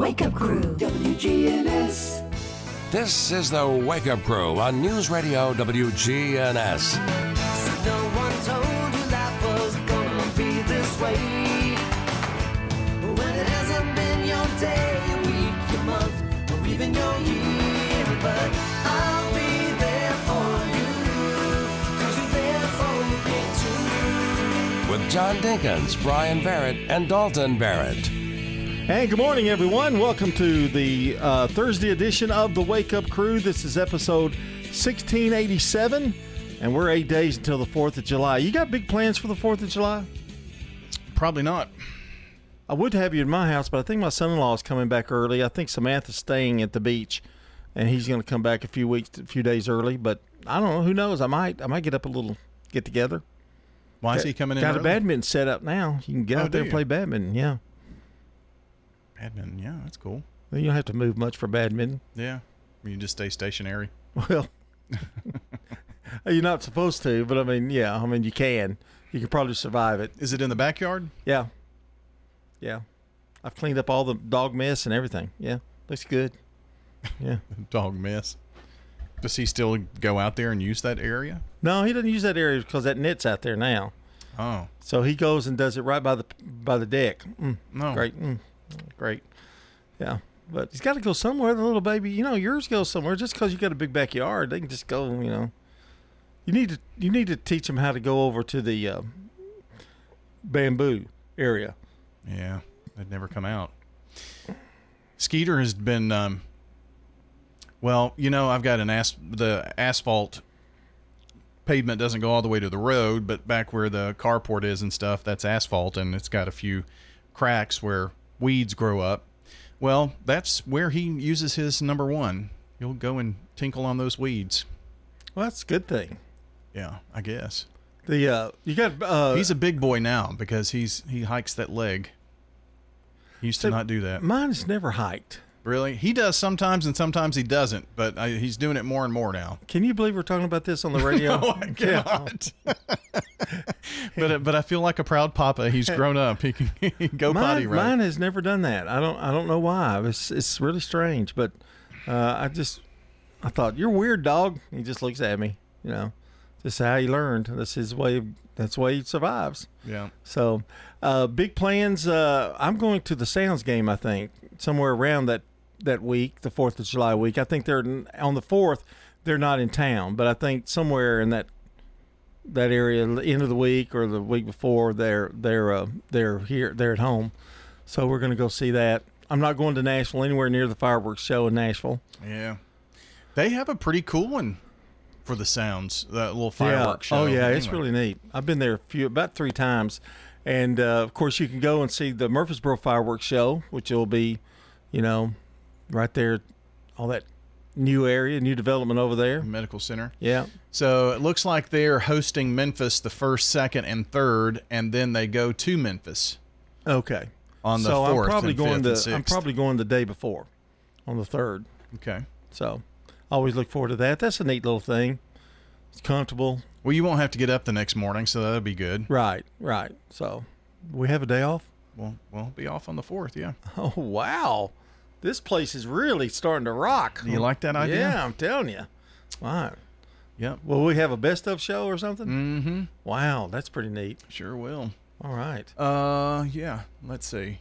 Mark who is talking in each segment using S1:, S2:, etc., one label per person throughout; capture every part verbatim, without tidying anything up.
S1: Wake Up Crew, W G N S.
S2: This is the Wake Up Crew on News Radio W G N S.
S3: So no one told you life was gonna be this way. When it hasn't been your day, your week, your month, or even your year. But I'll be there for you, 'cause you're there for me too.
S2: With John Dinkins, Brian Barrett, and Dalton Barrett.
S4: And good morning, everyone. Welcome to the uh, Thursday edition of the Wake Up Crew. This is episode sixteen eighty-seven, and we're eight days until the fourth of July. You got big plans for the fourth of July?
S5: Probably not.
S4: I would have you in my house, but I think my son-in-law is coming back early. I think Samantha's staying at the beach, and he's going to come back a few weeks, a few days early. But I don't know. Who knows? I might. I might get up a little get together.
S5: Why
S4: got,
S5: is he coming in?
S4: Got
S5: early?
S4: a badminton set up now. You can get
S5: Oh,
S4: out there
S5: do
S4: and play badminton. Yeah.
S5: Badminton, yeah, that's cool.
S4: Well, you don't have to move much for badminton.
S5: Yeah, you can just stay stationary.
S4: Well, you're not supposed to, but I mean, yeah, I mean, you can. You can probably survive it.
S5: Is it in the backyard?
S4: Yeah. Yeah. I've cleaned up all the dog mess and everything. Yeah. Looks good. Yeah.
S5: Dog mess. Does he still go out there and use that area?
S4: No, he doesn't use that area because that net's out there now.
S5: Oh.
S4: So he goes and does it right by the by the deck. Mm,
S5: No.
S4: Great. Mm, great. Yeah. But he's got to go somewhere, the little baby. You know, yours goes somewhere just because you got a big backyard. They can just go, you know. You need to you need to teach them how to go over to the uh, bamboo area.
S5: Yeah, they'd never come out. Skeeter has been, um, well, you know, I've got an as the asphalt pavement doesn't go all the way to the road, but back where the carport is and stuff, that's asphalt, and it's got a few cracks where weeds grow up. Well, that's where he uses his number one. He'll go and tinkle on those weeds.
S4: Well, that's a good thing.
S5: Yeah, I guess.
S4: The uh, you got uh,
S5: He's a big boy now because he's he hikes that leg. He used to
S4: So,
S5: not do that.
S4: Mine's never hiked.
S5: Really? He does sometimes and sometimes he doesn't, but I, he's doing it more and more now.
S4: Can you believe we're talking about this on the radio?
S5: No, I cannot. but uh, but I feel like a proud papa. He's grown up. He can, he can go
S4: mine,
S5: potty right.
S4: Mine has never done that. I don't I don't know why. It's it's really strange, but uh, I just I thought you're weird, dog. He just looks at me, you know. This is how he learned. That's his way. Of, that's the way he survives.
S5: Yeah.
S4: So, uh, big plans. Uh, I'm going to the Sounds game. I think somewhere around that that week, the Fourth of July week. I think they're on the fourth. They're not in town, but I think somewhere in that that area, the end of the week or the week before, they're they're uh, they're here. They're at home. So we're going to go see that. I'm not going to Nashville, anywhere near the fireworks show in Nashville.
S5: Yeah. They have a pretty cool one for the Sounds, that little fireworks
S4: yeah.
S5: show.
S4: Oh yeah,
S5: anyway.
S4: it's really neat. I've been there a few, about three times, and uh, of course you can go and see the Murfreesboro fireworks show, which will be, you know, right there, all that new area, new development over there.
S5: Medical Center.
S4: Yeah.
S5: So it looks like they're hosting Memphis the first, second, and third, and then they go to Memphis.
S4: Okay.
S5: On the
S4: so
S5: fourth
S4: I'm probably
S5: and
S4: going
S5: fifth
S4: the
S5: and sixth.
S4: I'm probably going the day before, on the third.
S5: Okay.
S4: So, always look forward to that. That's a neat little thing. It's comfortable.
S5: Well, you won't have to get up the next morning, so that'll be good.
S4: Right. Right. So, we have a day off.
S5: Well, we'll be off on the fourth, yeah.
S4: Oh wow, this place is really starting to rock.
S5: Do you like that idea?
S4: Yeah, I'm telling you. Wow.
S5: Yep.
S4: Will we have a best of show or something?
S5: Mm-hmm.
S4: Wow, that's pretty neat.
S5: Sure will.
S4: All right.
S5: Uh, yeah. Let's see.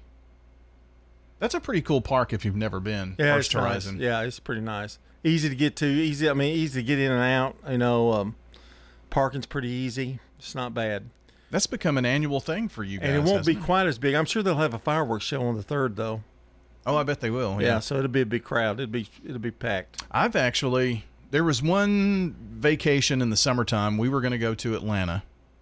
S5: That's a pretty cool park if you've never been.
S4: Yeah,
S5: First
S4: it's
S5: Horizon.
S4: nice. Yeah, it's pretty nice. Easy to get to. Easy. I mean, easy to get in and out. You know, um, parking's pretty easy. It's not bad.
S5: That's become an annual thing for you guys.
S4: And it won't be
S5: hasn't it?
S4: quite as big. I'm sure they'll have a fireworks show on the third, though.
S5: Oh, I bet they will.
S4: Yeah.
S5: Yeah.
S4: So it'll be a big crowd. It'll be it'll be packed.
S5: I've actually, there was one vacation in the summertime we were going to go to Atlanta.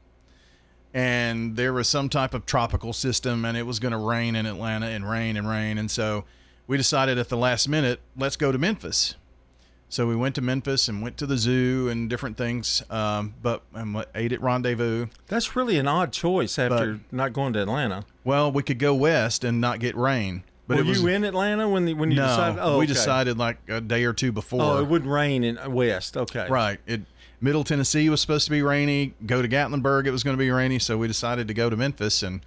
S5: And there was some type of tropical system, and it was going to rain in Atlanta and rain and rain. And so we decided at the last minute, let's go to Memphis. So we went to Memphis and went to the zoo and different things, um, but and ate at Rendezvous.
S4: That's really an odd choice after
S5: But-
S4: not going to Atlanta.
S5: Well, we could go west and not get rain. But
S4: Were
S5: it was,
S4: you in Atlanta when the, when you
S5: no,
S4: decided? Oh,
S5: we
S4: okay.
S5: decided like a day or two before.
S4: Oh, it wouldn't rain in west. Okay.
S5: Right. It Middle Tennessee was supposed to be rainy. Go to Gatlinburg, it was going to be rainy. So we decided to go to Memphis, and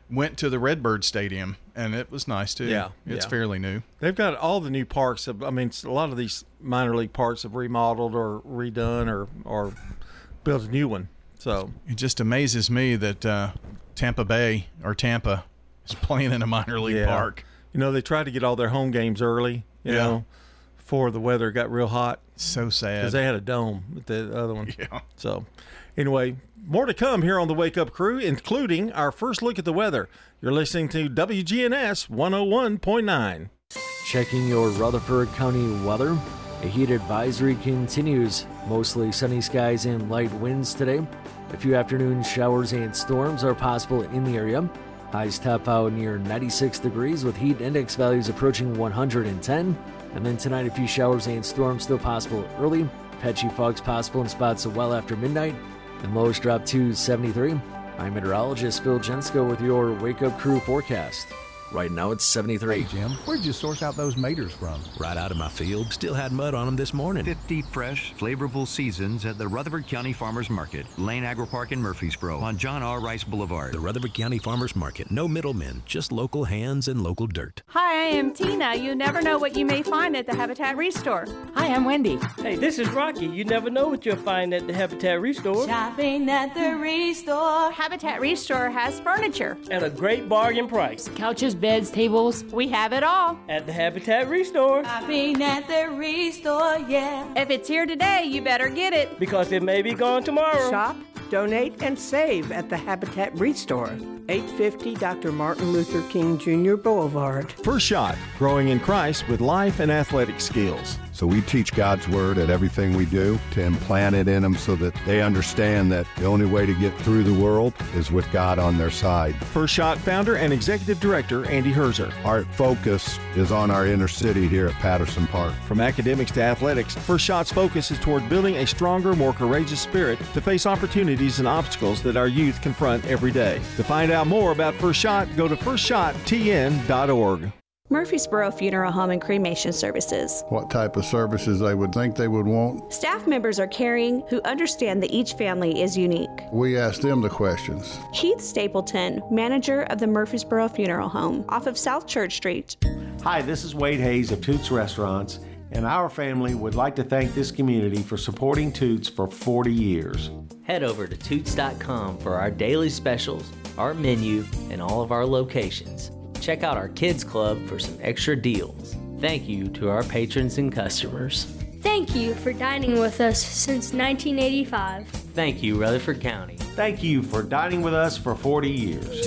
S5: went to the Redbird Stadium, and it was nice too.
S4: Yeah,
S5: it's
S4: yeah.
S5: fairly new.
S4: They've got all the new parks. I mean, a lot of these minor league parks have remodeled or redone or or built a new one. So
S5: It just amazes me that uh, Tampa Bay or Tampa is playing in a minor league
S4: yeah.
S5: park.
S4: You know, they tried to get all their home games early. You
S5: Yeah.
S4: know, before the weather got real hot.
S5: So sad.
S4: Because they had a dome at the other one.
S5: Yeah.
S4: So, anyway, more to come here on the Wake Up Crew, including our first look at the weather. You're listening to W G N S one oh one point nine.
S6: Checking your Rutherford County weather. A heat advisory continues. Mostly sunny skies and light winds today. A few afternoon showers and storms are possible in the area. Highs top out near ninety-six degrees with heat index values approaching one hundred ten. And then tonight, a few showers and storms still possible early. Patchy fogs possible in spots well after midnight. And lows drop to seventy-three. I'm meteorologist Phil Jensko with your Wake Up Crew forecast. Right now it's seventy-three.
S7: Hey, Jim, where'd you source out those maters from?
S8: Right out of my field. Still had mud on them this morning.
S9: fifty fresh, flavorful seasons at the Rutherford County Farmers Market, Lane Agri Park in Murfreesboro, on John R. Rice Boulevard.
S8: The Rutherford County Farmers Market. No middlemen, just local hands and local dirt.
S10: Hi, I am Tina. You never know what you may find at the Habitat Restore.
S11: Hi, I'm Wendy.
S12: Hey, this is Rocky. You never know what you'll find at the Habitat Restore.
S10: Shopping at the Restore. Habitat Restore has furniture.
S12: At a great bargain price.
S11: Couches, beds, tables.
S10: We have it all.
S12: At the Habitat Restore.
S10: Shopping at the Restore, yeah. If it's here today, you better get it.
S12: Because it may be gone tomorrow.
S13: Shop, donate, and save at the Habitat Restore. eight fifty Doctor Martin Luther King Junior Boulevard.
S4: First Shot, growing in Christ with life and athletic skills.
S14: So we teach God's Word at everything we do to implant it in them so that they understand that the only way to get through the world is with God on their side.
S4: First Shot founder and executive director Andy Herzer.
S14: Our focus is on our inner city here at Patterson Park.
S4: From academics to athletics, First Shot's focus is toward building a stronger, more courageous spirit to face opportunities and obstacles that our youth confront every day. To find out more about First Shot, go to first shot t n dot org.
S15: Murfreesboro Funeral Home and Cremation Services.
S14: What type of services they would think they would want?
S15: Staff members are caring who understand that each family is unique.
S14: We ask them the questions.
S15: Keith Stapleton, manager of the Murfreesboro Funeral Home, off of South Church Street.
S16: Hi, this is Wade Hayes of Toots Restaurants, and our family would like to thank this community for supporting Toots for forty years.
S17: Head over to toots dot com for our daily specials, our menu, and all of our locations. Check out our Kids Club for some extra deals. Thank you to our patrons and customers.
S18: Thank you for dining with us since nineteen eighty-five.
S17: Thank you, Rutherford County.
S16: Thank you for dining with us for forty years.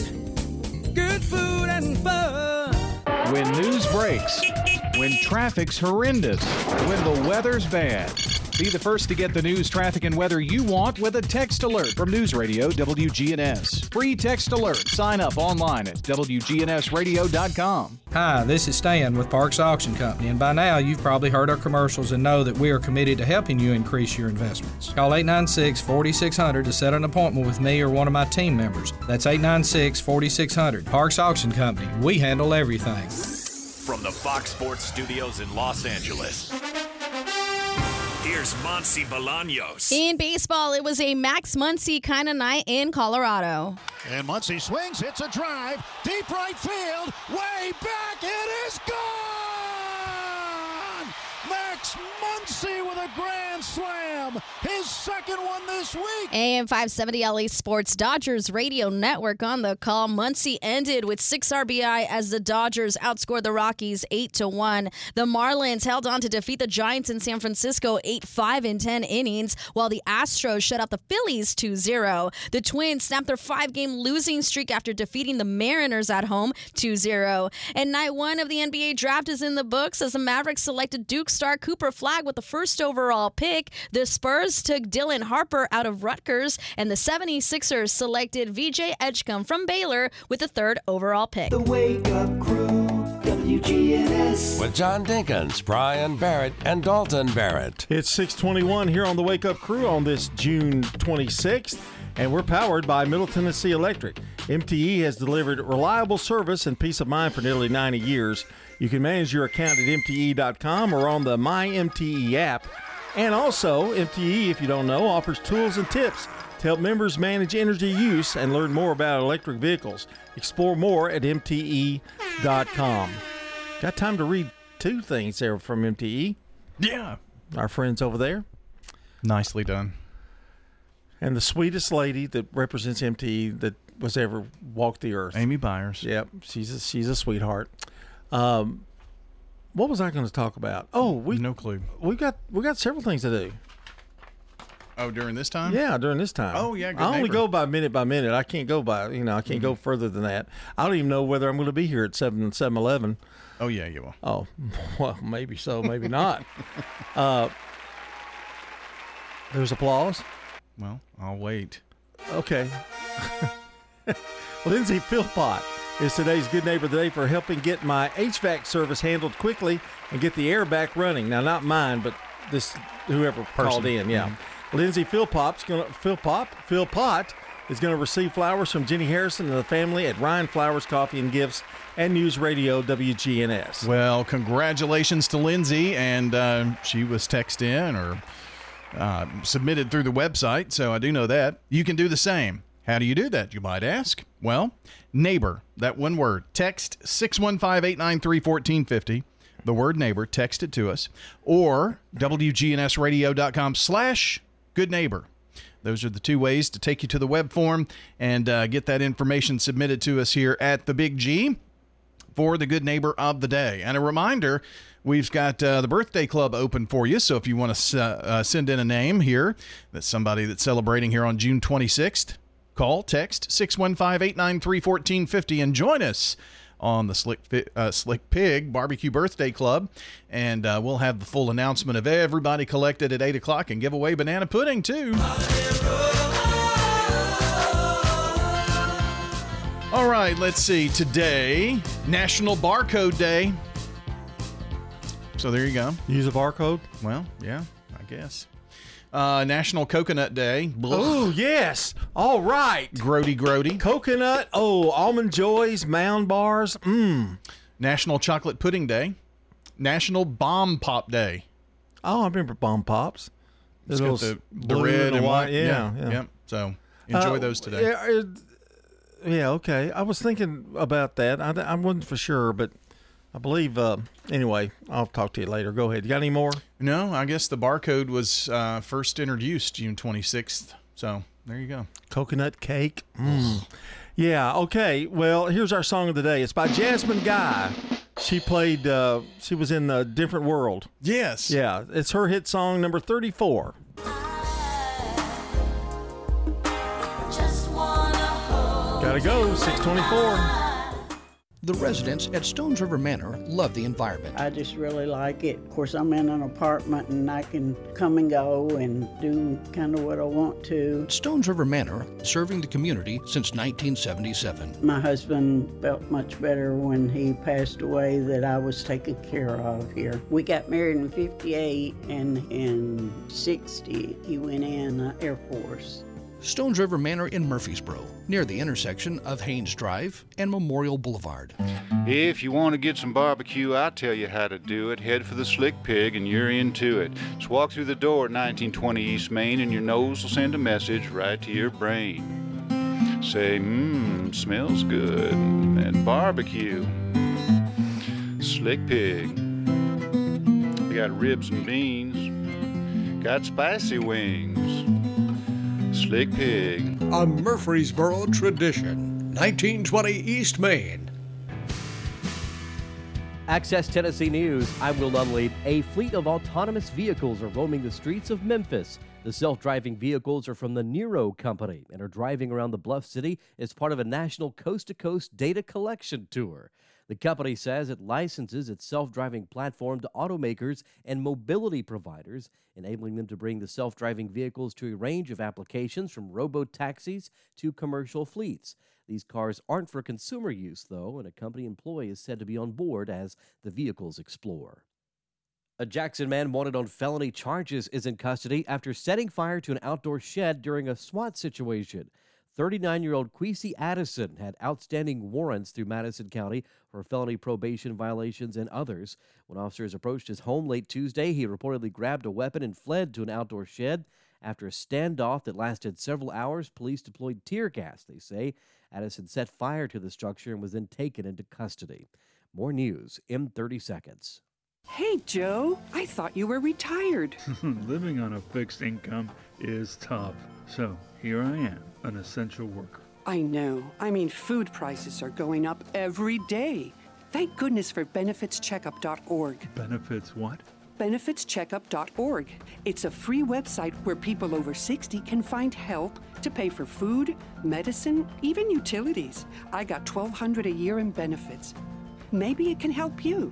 S3: Good food and fun.
S19: When news breaks, when traffic's horrendous, when the weather's bad. Be the first to get the news, traffic, and weather you want with a text alert from News Radio W G N S. Free text alert. Sign up online at W G N S radio dot com.
S20: Hi, this is Stan with Parks Auction Company, and by now you've probably heard our commercials and know that we are committed to helping you increase your investments. Call eight nine six, four six zero zero to set an appointment with me or one of my team members. That's eight nine six, four six zero zero. Parks Auction Company. We handle everything.
S21: From the Fox Sports Studios in Los Angeles, here's Monsi Bolaños.
S22: In baseball, it was a Max Muncy kind of night in Colorado.
S23: And Muncy swings, hits a drive, deep right field, way back, it is gone! Max Muncy with a grand slam, his second one this week.
S22: A M five seventy L A Sports Dodgers radio network on the call. Muncy ended with six R B I as the Dodgers outscored the Rockies eight to one. The Marlins held on to defeat the Giants in San Francisco eight five in ten innings, while the Astros shut out the Phillies two zero. The Twins snapped their five-game losing streak after defeating the Mariners at home two zero. And night one of the N B A draft is in the books as the Mavericks selected Duke star Cooper Flagg with the first overall pick. The Spurs took Dylan Harper out of Rutgers, and the seventy-sixers selected V J Edgecombe from Baylor with the third overall pick.
S1: The Wake Up Crew, W G N S.
S2: With John Dinkins, Brian Barrett, and Dalton Barrett.
S4: It's six twenty-one here on the Wake Up Crew on this June twenty-sixth, and we're powered by Middle Tennessee Electric. M T E has delivered reliable service and peace of mind for nearly ninety years. You can manage your account at M T E dot com or on the My M T E app. And also, M T E, if you don't know, offers tools and tips to to help members manage energy use and learn more about electric vehicles. Explore more at M T E dot com. Got time to read two things there from M T E.
S5: Yeah.
S4: Our friends over there.
S5: Nicely done.
S4: And the sweetest lady that represents M T E that was ever walked the earth.
S5: Amy Byers.
S4: Yep, she's a, she's a sweetheart. Um, what was I going to talk about? Oh, we
S5: no clue.
S4: We got we got several things to do.
S5: Oh, during this time?
S4: Yeah, during this time.
S5: Oh, yeah, good
S4: I only
S5: neighbor.
S4: go by minute by minute. I can't go by, you know, I can't
S5: Mm-hmm.
S4: go further than that. I don't even know whether I'm going to be here at seven eleven.
S5: Oh, yeah, you will.
S4: Oh, well, maybe so, maybe not. Uh, there's applause.
S5: Well, I'll wait.
S4: Okay. Lindsay Philpott is today's Good Neighbor of the Day for helping get my H V A C service handled quickly and get the air back running. Now, not mine, but this whoever called in. Yeah.
S5: Mm-hmm.
S4: Lindsay Philpott's gonna Philpott Philpott is going to receive flowers from Jenny Harrison and the family at Ryan Flowers Coffee and Gifts and News Radio W G N S.
S5: Well, congratulations to Lindsay, and uh, she was texted in or uh, submitted through the website, so I do know that. You can do the same. How do you do that, you might ask? Well, neighbor, that one word. Text six one five, eight nine three, one four five zero. The word neighbor, text it to us. Or W G N S radio dot com slash good neighbor. Those are the two ways to take you to the web form and uh, get that information submitted to us here at the Big G for the Good Neighbor of the Day. And a reminder, we've got uh, the Birthday Club open for you, so if you want to uh, send in a name here, that's somebody that's celebrating here on June twenty-sixth, call, text six one five, eight nine three, one four five zero and join us on the Slick, uh, Slick Pig Barbecue Birthday Club. And uh, we'll have the full announcement of everybody collected at eight o'clock and give away banana pudding, too. All right, let's see. Today, National Barcode Day. So there you go.
S4: Use a barcode?
S5: Well, yeah, I guess. Uh, National Coconut Day.
S4: Oh, yes. All right.
S5: Grody Grody.
S4: Coconut. Oh, Almond Joys, Mound Bars. Mmm.
S5: National Chocolate Pudding Day. National Bomb Pop Day.
S4: Oh, I remember Bomb Pops.
S5: It's got the, the
S4: blue
S5: red
S4: and
S5: and
S4: white.
S5: white.
S4: Yeah, yeah.
S5: Yep. So enjoy
S4: Uh,
S5: those today.
S4: Yeah, it- yeah, okay. I was thinking about that. I, I wasn't for sure, but I believe, uh, anyway, I'll talk to you later. Go ahead. You got any more?
S5: No, I guess the barcode was uh, first introduced June twenty-sixth. So there you go.
S4: Coconut cake. Mm. Yeah, okay. Well, here's our song of the day. It's by Jasmine Guy. She played, uh, she was in A Different World.
S5: Yes.
S4: Yeah, it's her hit song number thirty-four. Gotta go, six twenty-four.
S6: The residents at Stones River Manor love the environment.
S7: I just really like it. Of course, I'm in an apartment and I can come and go and do kind of what I want to.
S6: Stones River Manor, serving the community since nineteen seventy-seven.
S7: My husband felt much better when he passed away that I was taken care of here. We got married in fifty-eight, and in sixty, he went in uh, Air Force.
S6: Stones River Manor in Murfreesboro, near the intersection of Haynes Drive and Memorial Boulevard.
S24: If you want to get some barbecue, I'll tell you how to do it. Head for the Slick Pig and you're into it. Just walk through the door at nineteen twenty East Main and your nose will send a message right to your brain. Say, mmm, smells good. And barbecue. Slick Pig. We got ribs and beans. Got spicy wings. Slick Pig.
S25: A Murfreesboro tradition. nineteen twenty East Main.
S26: Access Tennessee News. I'm Will Nunley. A fleet of autonomous vehicles are roaming the streets of Memphis. The self-driving vehicles are from the Nero Company and are driving around the Bluff City as part of a national coast-to-coast data collection tour. The company says it licenses its self-driving platform to automakers and mobility providers, enabling them to bring the self-driving vehicles to a range of applications from robo-taxis to commercial fleets. These cars aren't for consumer use, though, and a company employee is said to be on board as the vehicles explore. A Jackson man wanted on felony charges is in custody after setting fire to an outdoor shed during a SWAT situation. thirty-nine-year-old Queasy Addison had outstanding warrants through Madison County for felony probation violations and others. When officers approached his home late Tuesday, he reportedly grabbed a weapon and fled to an outdoor shed. After a standoff that lasted several hours, police deployed tear gas, they say. Addison set fire to the structure and was then taken into custody. More news in thirty seconds.
S8: Hey, Joe, I thought you were retired.
S9: Living on a fixed income is tough. So here I am, an essential worker.
S8: I know. I mean, food prices are going up every day. Thank goodness for benefits checkup dot org.
S9: Benefits what?
S8: benefits checkup dot org. It's a free website where people over sixty can find help to pay for food, medicine, even utilities. I got twelve hundred dollars a year in benefits. Maybe it can help you.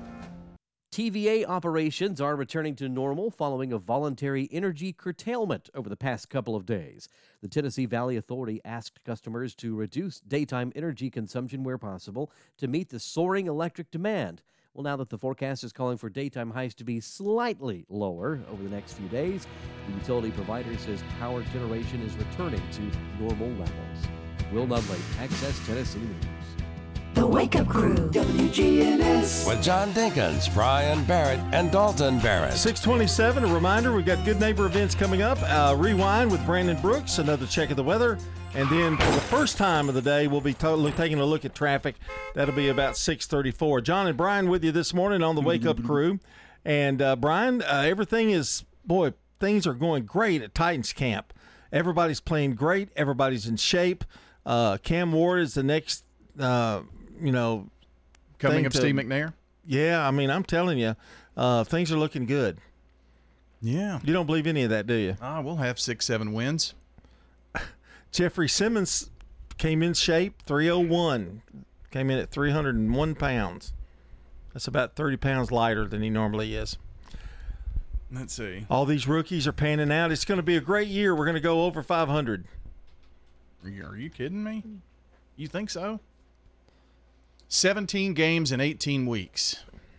S26: T V A operations are returning to normal following a voluntary energy curtailment over the past couple of days. The Tennessee Valley Authority asked customers to reduce daytime energy consumption where possible to meet the soaring electric demand. Well, now that the forecast is calling for daytime highs to be slightly lower over the next few days, the utility provider says power generation is returning to normal levels. Will Ludley, Access Tennessee News.
S1: The Wake Up Crew, W G N S.
S2: With John Dinkins, Brian Barrett, and Dalton Barrett.
S4: six twenty-seven, a reminder, we've got Good Neighbor events coming up. Uh, Rewind with Brandon Brooks, another check of the weather. And then for the first time of the day, we'll be totally taking a look at traffic. That'll be about six thirty-four. John and Brian with you this morning on the Wake Up Crew. And uh, Brian, uh, everything is, boy, things are going great at Titans camp. Everybody's playing great. Everybody's in shape. Uh, Cam Ward is the next, uh, you know.
S5: Coming
S4: thing
S5: up,
S4: to,
S5: Steve McNair?
S4: Yeah, I mean, I'm telling you, uh, things are looking good.
S5: Yeah.
S4: You don't believe any of that, do you?
S5: Ah, we'll have six, seven wins.
S4: Jeffrey Simmons came in shape, three oh one. Came in at three hundred one pounds. That's about thirty pounds lighter than he normally is.
S5: Let's see.
S4: All these rookies are panning out. It's going to be a great year. We're going to go over five hundred.
S5: Are you, are you kidding me? You think so? seventeen games in eighteen weeks.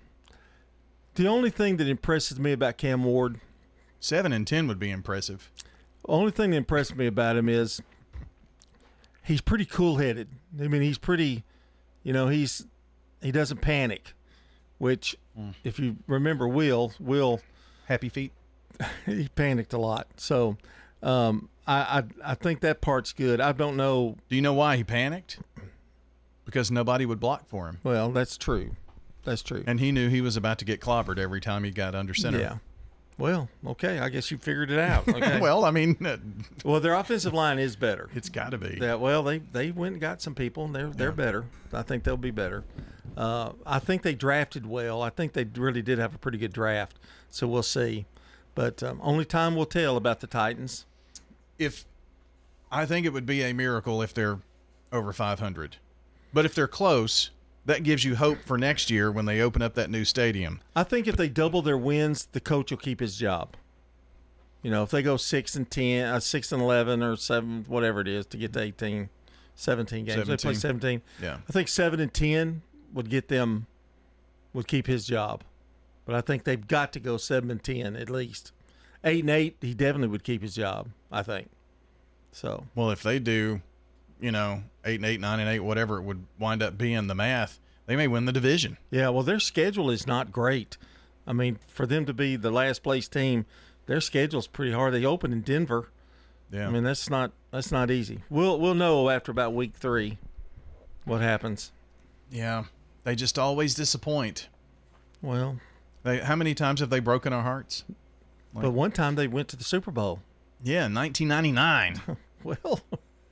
S4: The only thing that impresses me about Cam Ward.
S5: seven and ten would be impressive.
S4: The only thing that impressed me about him is he's pretty cool-headed. I mean, he's pretty, you know, he's he doesn't panic, which mm. if you remember Will, Will.
S5: Happy feet.
S4: He panicked a lot. So um, I, I I think that part's good. I don't know.
S5: Do you know why he panicked? Because nobody would block for him.
S4: Well, that's true. That's true.
S5: And he knew he was about to get clobbered every time he got under center.
S4: Yeah. Well, okay. I guess you figured it out. Okay.
S5: well, I mean, uh,
S4: well, their offensive line is better.
S5: It's got to be.
S4: Yeah. Well, they they went and got some people, and they're they're yeah. better. I think they'll be better. Uh, I think they drafted well. I think they really did have a pretty good draft. So we'll see. But um, only time will tell about the Titans.
S5: If I think it would be a miracle if they're over five hundred, but if they're close, that gives you hope for next year when they open up that new stadium.
S4: I think if they double their wins, the coach will keep his job. You know, if they go six and ten, uh, six and eleven, or seven, whatever it is, to get to eighteen, seventeen games, seventeen. They play seventeen.
S5: Yeah,
S4: I think seven and ten would get them, would keep his job. But I think they've got to go seven and ten at least. Eight and eight, he definitely would keep his job. I think. So.
S5: Well, if they do, you know, eight and eight, nine and eight, whatever it would wind up being, the math, they may win the division.
S4: Yeah, well, their schedule is not great. I mean, for them to be the last place team, their schedule's pretty hard. They open in Denver.
S5: Yeah.
S4: I mean, that's not that's not easy. We'll we'll know after about week three what happens.
S5: Yeah, they just always disappoint.
S4: Well,
S5: they how many times have they broken our hearts?
S4: Like, but one time they went to the Super Bowl.
S5: Yeah, nineteen ninety-nine.
S4: Well,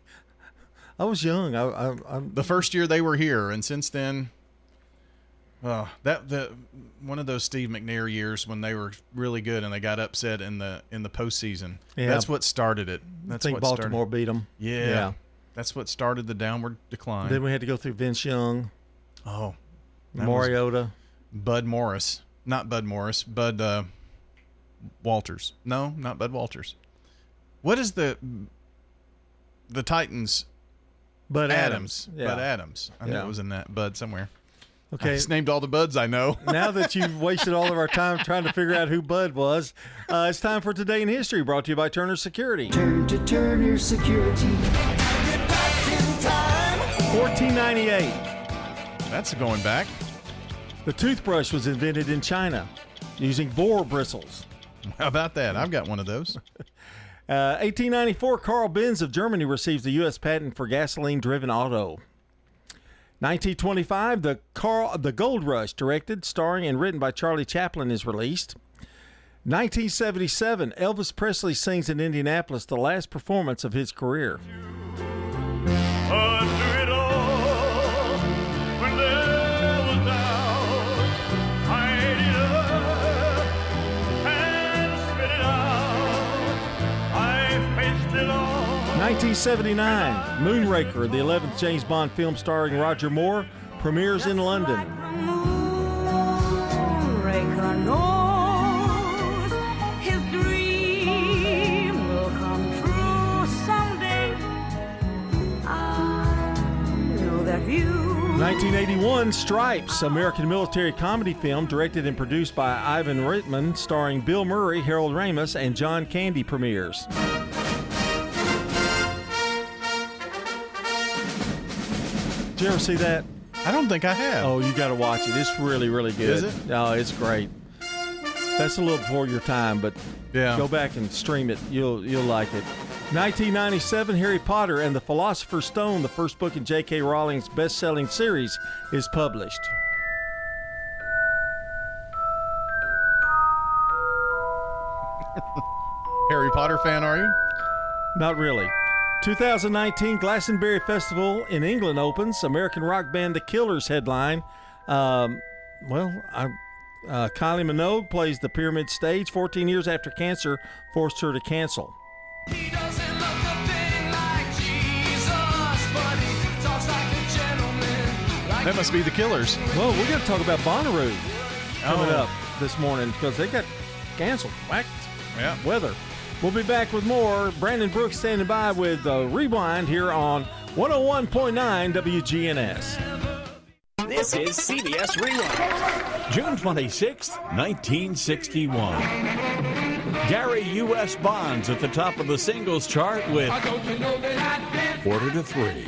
S4: I was young. I, I, I
S5: the first year they were here, and since then, oh, that the one of those Steve McNair years when they were really good and they got upset in the in the postseason. Yeah. That's what started it. That's
S4: I think
S5: what
S4: Baltimore
S5: started.
S4: beat them.
S5: Yeah, yeah, that's what started the downward decline.
S4: Then we had to go through Vince Young.
S5: Oh,
S4: Mariota,
S5: Bud Morris, not Bud Morris, Bud uh, Walters. No, not Bud Walters. What is the the Titans?
S4: Bud
S5: Adams.
S4: Adams. Yeah.
S5: Bud Adams. I knew
S4: yeah.
S5: it was in that Bud somewhere.
S4: Okay.
S5: I just named all the Buds I know.
S4: Now that you've wasted all of our time trying to figure out who Bud was, uh, it's time for Today in History, brought to you by Turner Security.
S1: Turn to Turner Security.
S4: fourteen ninety-eight.
S5: That's going back.
S4: The toothbrush was invented in China using boar bristles.
S5: How about that? I've got one of those.
S4: Uh, eighteen ninety-four, Carl Benz of Germany receives the U S patent for gasoline-driven auto. nineteen twenty-five, the Carl, the Gold Rush, directed, starring, and written by Charlie Chaplin, is released. nineteen seventy-seven, Elvis Presley sings in Indianapolis, the last performance of his career. nineteen seventy-nine, Moonraker, the eleventh James Bond film starring Roger Moore, premieres in London.
S3: Moonraker knows his dream will come true someday. I know that you.
S4: nineteen eighty-one, Stripes, American military comedy film directed and produced by Ivan Reitman, starring Bill Murray, Harold Ramis, and John Candy, premieres. Did you ever see that?
S5: I don't think I have.
S4: Oh, you got to watch it. It's really, really good.
S5: Is it?
S4: Oh, it's great. That's a little before your time, but
S5: yeah.
S4: Go back and stream it. You'll you'll like it. nineteen ninety-seven, Harry Potter and the Philosopher's Stone, the first book in J K. Rowling's best-selling series, is published.
S5: Harry Potter fan, are you?
S4: Not really. two thousand nineteen Glastonbury Festival in England opens. American rock band The Killers headline. Um, well, I, uh, Kylie Minogue plays the Pyramid Stage fourteen years after cancer forced her to cancel.
S5: That must be The Killers.
S4: Well, we're going to talk about Bonnaroo coming
S5: Oh.
S4: up this morning because they got canceled. Whacked.
S5: Yeah.
S4: Weather. We'll be back with more. Brandon Brooks standing by with uh, Rewind here on one oh one point nine W G N S.
S10: This is C B S Rewind. June twenty-sixth, nineteen sixty-one. Gary U S Bonds at the top of the singles chart with Quarter to Three.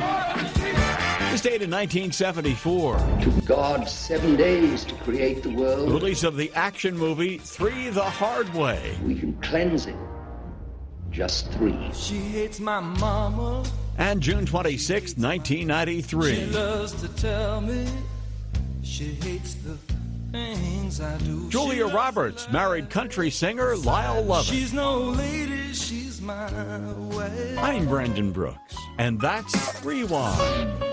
S10: This date in nineteen seventy-four.
S1: Took God seven days to create the world.
S10: Release of the action movie Three the Hard Way.
S1: We can cleanse it. Just three.
S3: She hates my mama.
S10: And June twenty-sixth, nineteen ninety-three.
S3: She loves to tell me she hates the things I do.
S10: Julia Roberts married country singer Lyle Lovett.
S3: She's no lady, she's my way.
S10: I'm Brandon Brooks, and that's Rewind.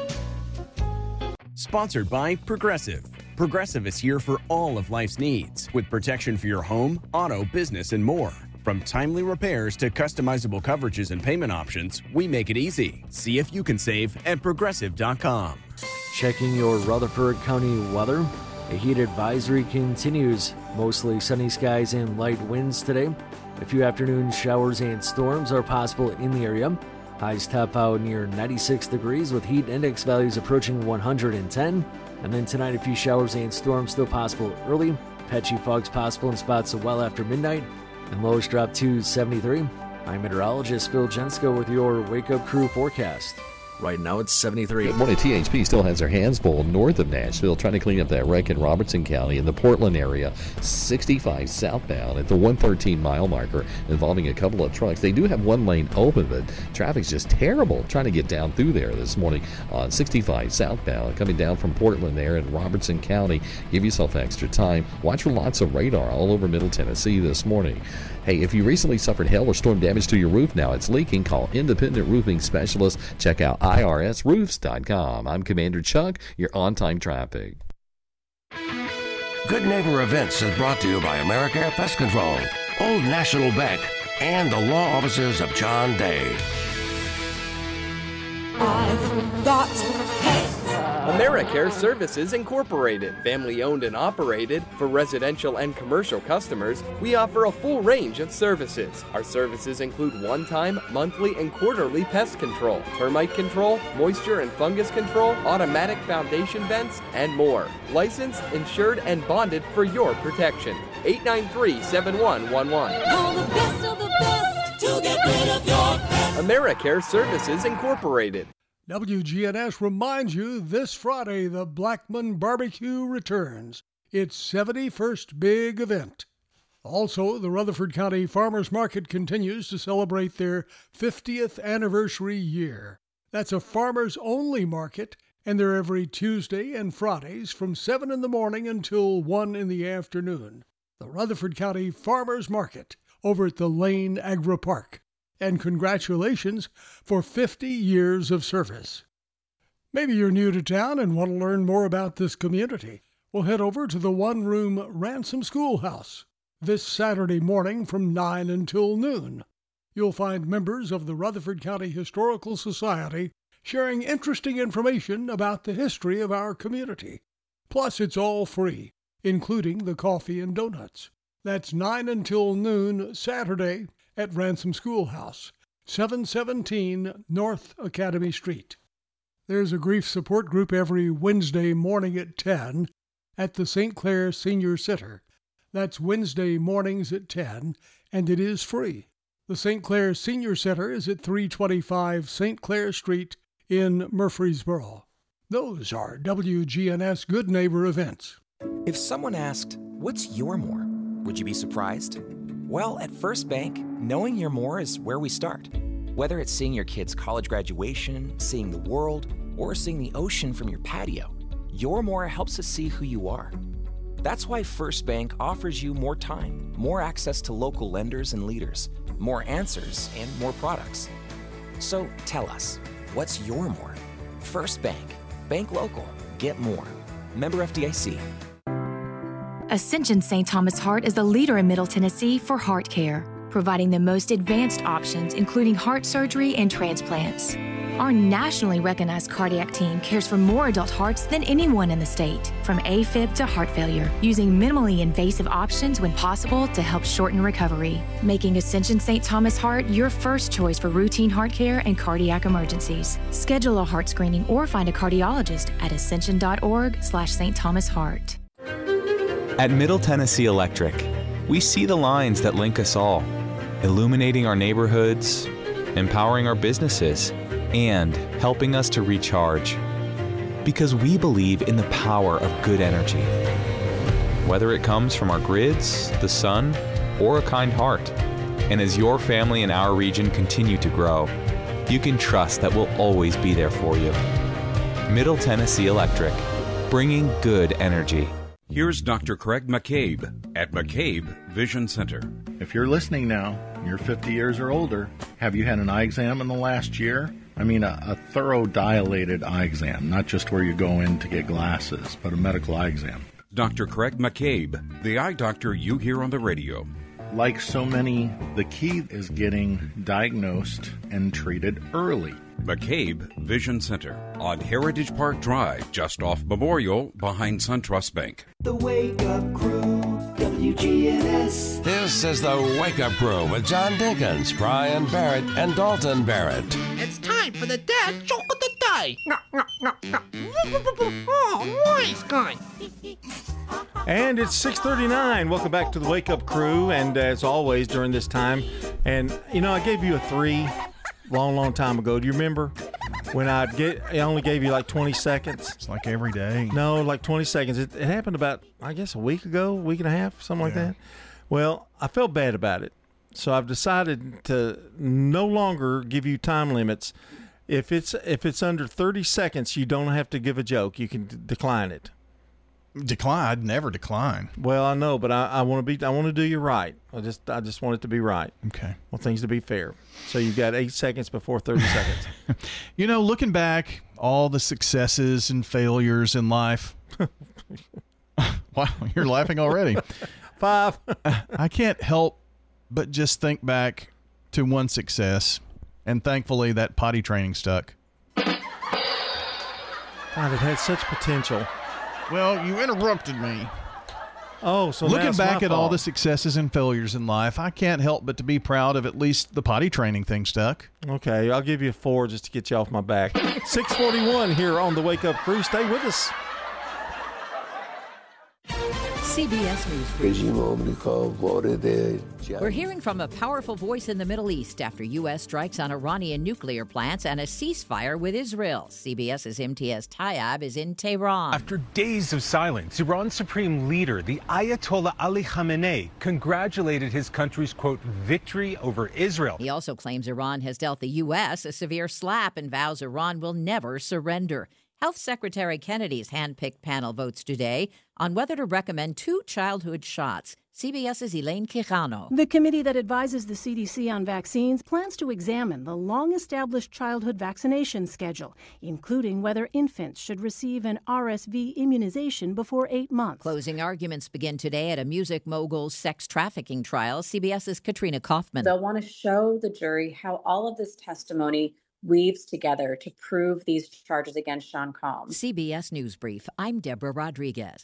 S11: Sponsored by Progressive. Progressive is here for all of life's needs, with protection for your home, auto, business, and more. From timely repairs to customizable coverages and payment options, we make it easy. See if you can save at progressive dot com.
S12: Checking your Rutherford County weather. A heat advisory continues. Mostly sunny skies and light winds today. A few afternoon showers and storms are possible in the area. Highs top out near ninety-six degrees with heat index values approaching one hundred ten. And then tonight, a few showers and storms still possible early. Patchy fogs possible in spots well after midnight. And lows drop to seventy-three. I'm meteorologist Phil Jensko with your Wake Up Crew forecast. Right now it's seventy-three.
S13: Good morning. T H P still has their hands full north of Nashville, trying to clean up that wreck in Robertson County in the Portland area. sixty-five southbound at the one thirteen mile marker involving a couple of trucks. They do have one lane open, but traffic's just terrible trying to get down through there this morning on sixty-five southbound coming down from Portland there in Robertson County. Give yourself extra time. Watch for lots of radar all over Middle Tennessee this morning. Hey, if you recently suffered hail or storm damage to your roof, now it's leaking, call Independent Roofing Specialists. Check out I R S roofs dot com. I'm Commander Chuck, your on-time traffic.
S2: Good Neighbor Events is brought to you by America Pest Control, Old National Bank, and the law offices of John Day.
S3: I've got pets.
S14: AmeriCare Services Incorporated, family owned and operated. For residential and commercial customers, we offer a full range of services. Our services include one-time, monthly, and quarterly pest control, termite control, moisture and fungus control, automatic foundation vents, and more. Licensed, insured, and bonded for your protection. eight nine three, seven one one one.
S3: Call the best of the best to get rid of your pets.
S14: AmeriCare Services Incorporated.
S23: W G N S reminds you this Friday the Blackman Barbecue returns. Its seventy-first big event. Also, the Rutherford County Farmers Market continues to celebrate their fiftieth anniversary year. That's a farmers-only market, and they're every Tuesday and Fridays from seven in the morning until one in the afternoon. The Rutherford County Farmers Market over at the Lane Agri Park. And congratulations for fifty years of service. Maybe you're new to town and want to learn more about this community. Well, head over to the one-room Ransom Schoolhouse this Saturday morning from nine until noon. You'll find members of the Rutherford County Historical Society sharing interesting information about the history of our community. Plus, it's all free, including the coffee and donuts. That's nine until noon Saturday at Ransom Schoolhouse, seven seventeen North Academy Street. There's a grief support group every Wednesday morning at ten at the Saint Clair Senior Center. That's Wednesday mornings at ten, and it is free. The Saint Clair Senior Center is at three twenty-five Saint Clair Street in Murfreesboro. Those are W G N S Good Neighbor events.
S15: If someone asked, "What's your more?" would you be surprised? Well, at First Bank, knowing your more is where we start. Whether it's seeing your kid's college graduation, seeing the world, or seeing the ocean from your patio, your more helps us see who you are. That's why First Bank offers you more time, more access to local lenders and leaders, more answers, and more products. So tell us, what's your more? First Bank. Bank local. Get more. Member F D I C.
S16: Ascension Saint Thomas Heart is the leader in Middle Tennessee for heart care, providing the most advanced options, including heart surgery and transplants. Our nationally recognized cardiac team cares for more adult hearts than anyone in the state, from AFib to heart failure, using minimally invasive options when possible to help shorten recovery, making Ascension Saint Thomas Heart your first choice for routine heart care and cardiac emergencies. Schedule a heart screening or find a cardiologist at ascension.org slash Saint Thomas Heart.
S17: At Middle Tennessee Electric, we see the lines that link us all, illuminating our neighborhoods, empowering our businesses, and helping us to recharge. Because we believe in the power of good energy. Whether it comes from our grids, the sun, or a kind heart. And as your family and our region continue to grow, you can trust that we'll always be there for you. Middle Tennessee Electric, bringing good energy.
S18: Here's Doctor Craig McCabe at McCabe Vision Center.
S19: If you're listening now, you're fifty years or older, have you had an eye exam in the last year? I mean, a, a thorough dilated eye exam, not just where you go in to get glasses, but a medical eye exam.
S18: Doctor Craig McCabe, the eye doctor you hear on the radio.
S19: Like so many, the key is getting diagnosed and treated early.
S18: McCabe Vision Center on Heritage Park Drive, just off Memorial, behind SunTrust Bank.
S1: The Wake Up Crew, W G N S.
S2: This is the Wake Up Crew with John Dinkins, Brian Barrett, and Dalton Barrett.
S20: It's time for the dad joke of the day. Oh, nice guy.
S4: And it's six thirty-nine. Welcome back to the Wake Up Crew. And as always during this time, and you know, I gave you a three long, long time ago. Do you remember when I get? I only gave you like twenty seconds.
S5: It's like every day.
S4: No, like twenty seconds. It, it happened about, I guess, a week ago, week and a half, something like
S5: Yeah.
S4: that. Well, I felt bad about it, so I've decided to no longer give you time limits. If it's if it's under thirty seconds, you don't have to give a joke. You can d- decline it.
S5: Decline? I'd never decline.
S4: Well, I know, but I, I want to be. I want to do you right. I just, I just want it to be right.
S5: Okay.
S4: Want things to be fair. So you've got eight seconds before thirty seconds.
S5: You know, looking back, all the successes and failures in life. Wow, you're laughing already.
S4: Five.
S5: I can't help but just think back to one success, and thankfully that potty training stuck.
S4: God, it had such potential.
S5: Well, you interrupted me.
S4: Oh, so now
S5: looking
S4: it's
S5: back
S4: my
S5: at all
S4: fault.
S5: the successes and failures in life, I can't help but to be proud of at least the potty training thing stuck.
S4: Okay, I'll give you a four just to get you off my back. six forty-one here on the Wake Up Crew. Stay with us.
S6: C B S News Brief. We're hearing from a powerful voice in the Middle East after U S strikes on Iranian nuclear plants and a ceasefire with Israel. CBS's Imtiaz Tayyab is in Tehran.
S7: After days of silence, Iran's supreme leader, the Ayatollah Ali Khamenei, congratulated his country's, quote, victory over Israel.
S6: He also claims Iran has dealt the U S a severe slap and vows Iran will never surrender. Health Secretary Kennedy's hand-picked panel votes today on whether to recommend two childhood shots. CBS's Elaine Quijano.
S21: The committee that advises the C D C on vaccines plans to examine the long-established childhood vaccination schedule, including whether infants should receive an R S V immunization before eight months.
S6: Closing arguments begin today at a music mogul's sex trafficking trial. CBS's Katrina Kaufman.
S22: They'll want to show the jury how all of this testimony weaves together to prove these charges against Sean Combs.
S6: C B S News Brief. I'm Deborah Rodriguez.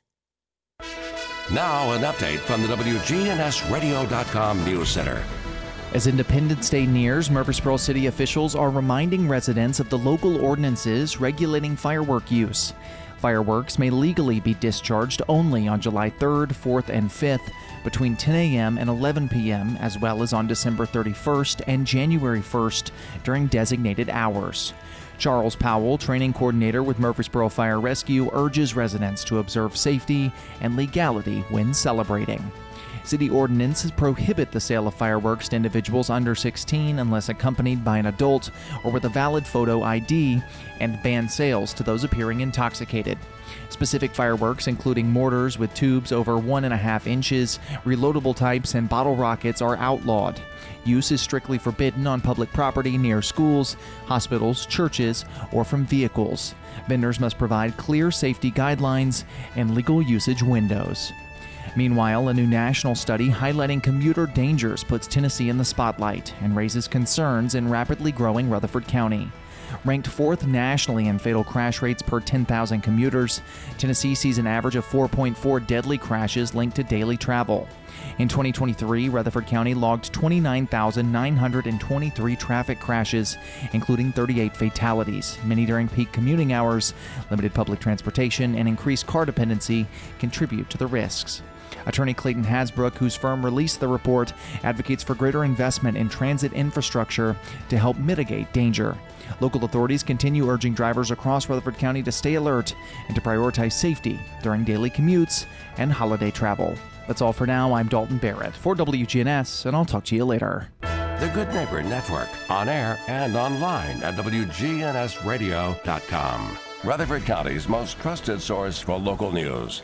S2: Now an update from the W G N S radio dot com News Center.
S24: As Independence Day nears, Murfreesboro City officials are reminding residents of the local ordinances regulating firework use. Fireworks may legally be discharged only on July third, fourth, and fifth between ten a.m. and eleven p.m., as well as on December thirty-first and January first during designated hours. Charles Powell, training coordinator with Murfreesboro Fire Rescue, urges residents to observe safety and legality when celebrating. City ordinances prohibit the sale of fireworks to individuals under sixteen unless accompanied by an adult or with a valid photo I D, and ban sales to those appearing intoxicated. Specific fireworks, including mortars with tubes over one and a half inches, reloadable types, and bottle rockets, are outlawed. Use is strictly forbidden on public property near schools, hospitals, churches, or from vehicles. Vendors must provide clear safety guidelines and legal usage windows. Meanwhile, a new national study highlighting commuter dangers puts Tennessee in the spotlight and raises concerns in rapidly growing Rutherford County. Ranked fourth nationally in fatal crash rates per ten thousand commuters, Tennessee sees an average of four point four deadly crashes linked to daily travel. In twenty twenty-three, Rutherford County logged twenty-nine thousand nine hundred twenty-three traffic crashes, including thirty-eight fatalities. Many during peak commuting hours, limited public transportation, and increased car dependency contribute to the risks. Attorney Clayton Hasbrook, whose firm released the report, advocates for greater investment in transit infrastructure to help mitigate danger. Local authorities continue urging drivers across Rutherford County to stay alert and to prioritize safety during daily commutes and holiday travel. That's all for now. I'm Dalton Barrett for W G N S, and I'll talk to you later.
S2: The Good Neighbor Network, on air and online at W G N S radio dot com. Rutherford County's most trusted source for local news.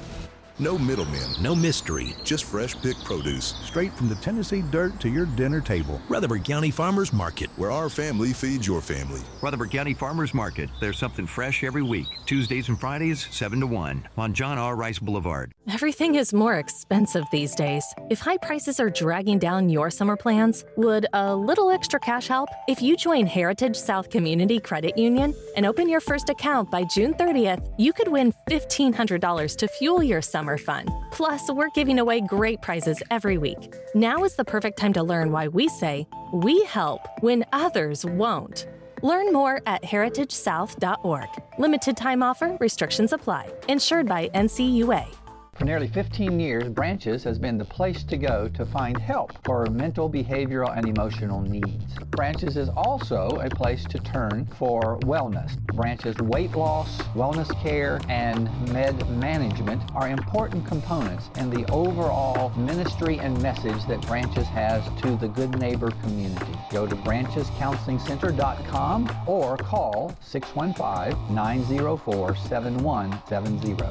S25: No middlemen, no mystery, just fresh picked produce, straight from the Tennessee dirt to your dinner table. Rutherford County Farmers Market, where our family feeds your family.
S27: Rutherford County Farmers Market. There's something fresh every week. Tuesdays and Fridays, seven to one, on John R. Rice Boulevard.
S28: Everything is more expensive these days. If high prices are dragging down your summer plans, would a little extra cash help? If you join Heritage South Community Credit Union and open your first account by June thirtieth, you could win fifteen hundred dollars to fuel your summer fun. Plus, we're giving away great prizes every week. Now is the perfect time to learn why we say we help when others won't. Learn more at heritage south dot org. Limited time offer, restrictions apply. Insured by N C U A.
S29: For nearly fifteen years, Branches has been the place to go to find help for mental, behavioral, and emotional needs. Branches is also a place to turn for wellness. Branches weight loss, wellness care, and med management are important components in the overall ministry and message that Branches has to the Good Neighbor community. Go to branches counseling center dot com or call six one five, nine zero four, seven one seven zero.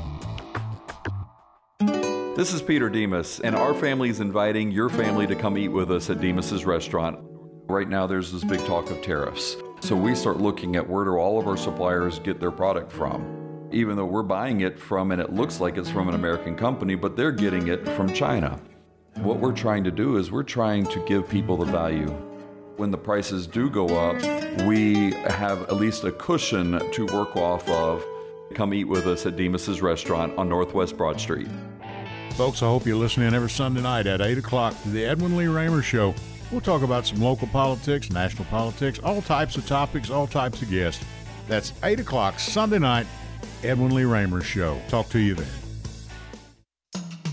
S30: This is Peter Demas, and our family is inviting your family to come eat with us at Demas's restaurant. Right now there's this big talk of tariffs. So we start looking at where do all of our suppliers get their product from. Even though we're buying it from, and it looks like it's from an American company, but they're getting it from China. What we're trying to do is we're trying to give people the value. When the prices do go up, we have at least a cushion to work off of. Come eat with us at Demas's restaurant on Northwest Broad Street.
S31: Folks, I hope you're listening every Sunday night at eight o'clock to the Edwin Lee Raymer Show. We'll talk about some local politics, national politics, all types of topics, all types of guests. That's eight o'clock Sunday night, Edwin Lee Raymer Show. Talk to you then.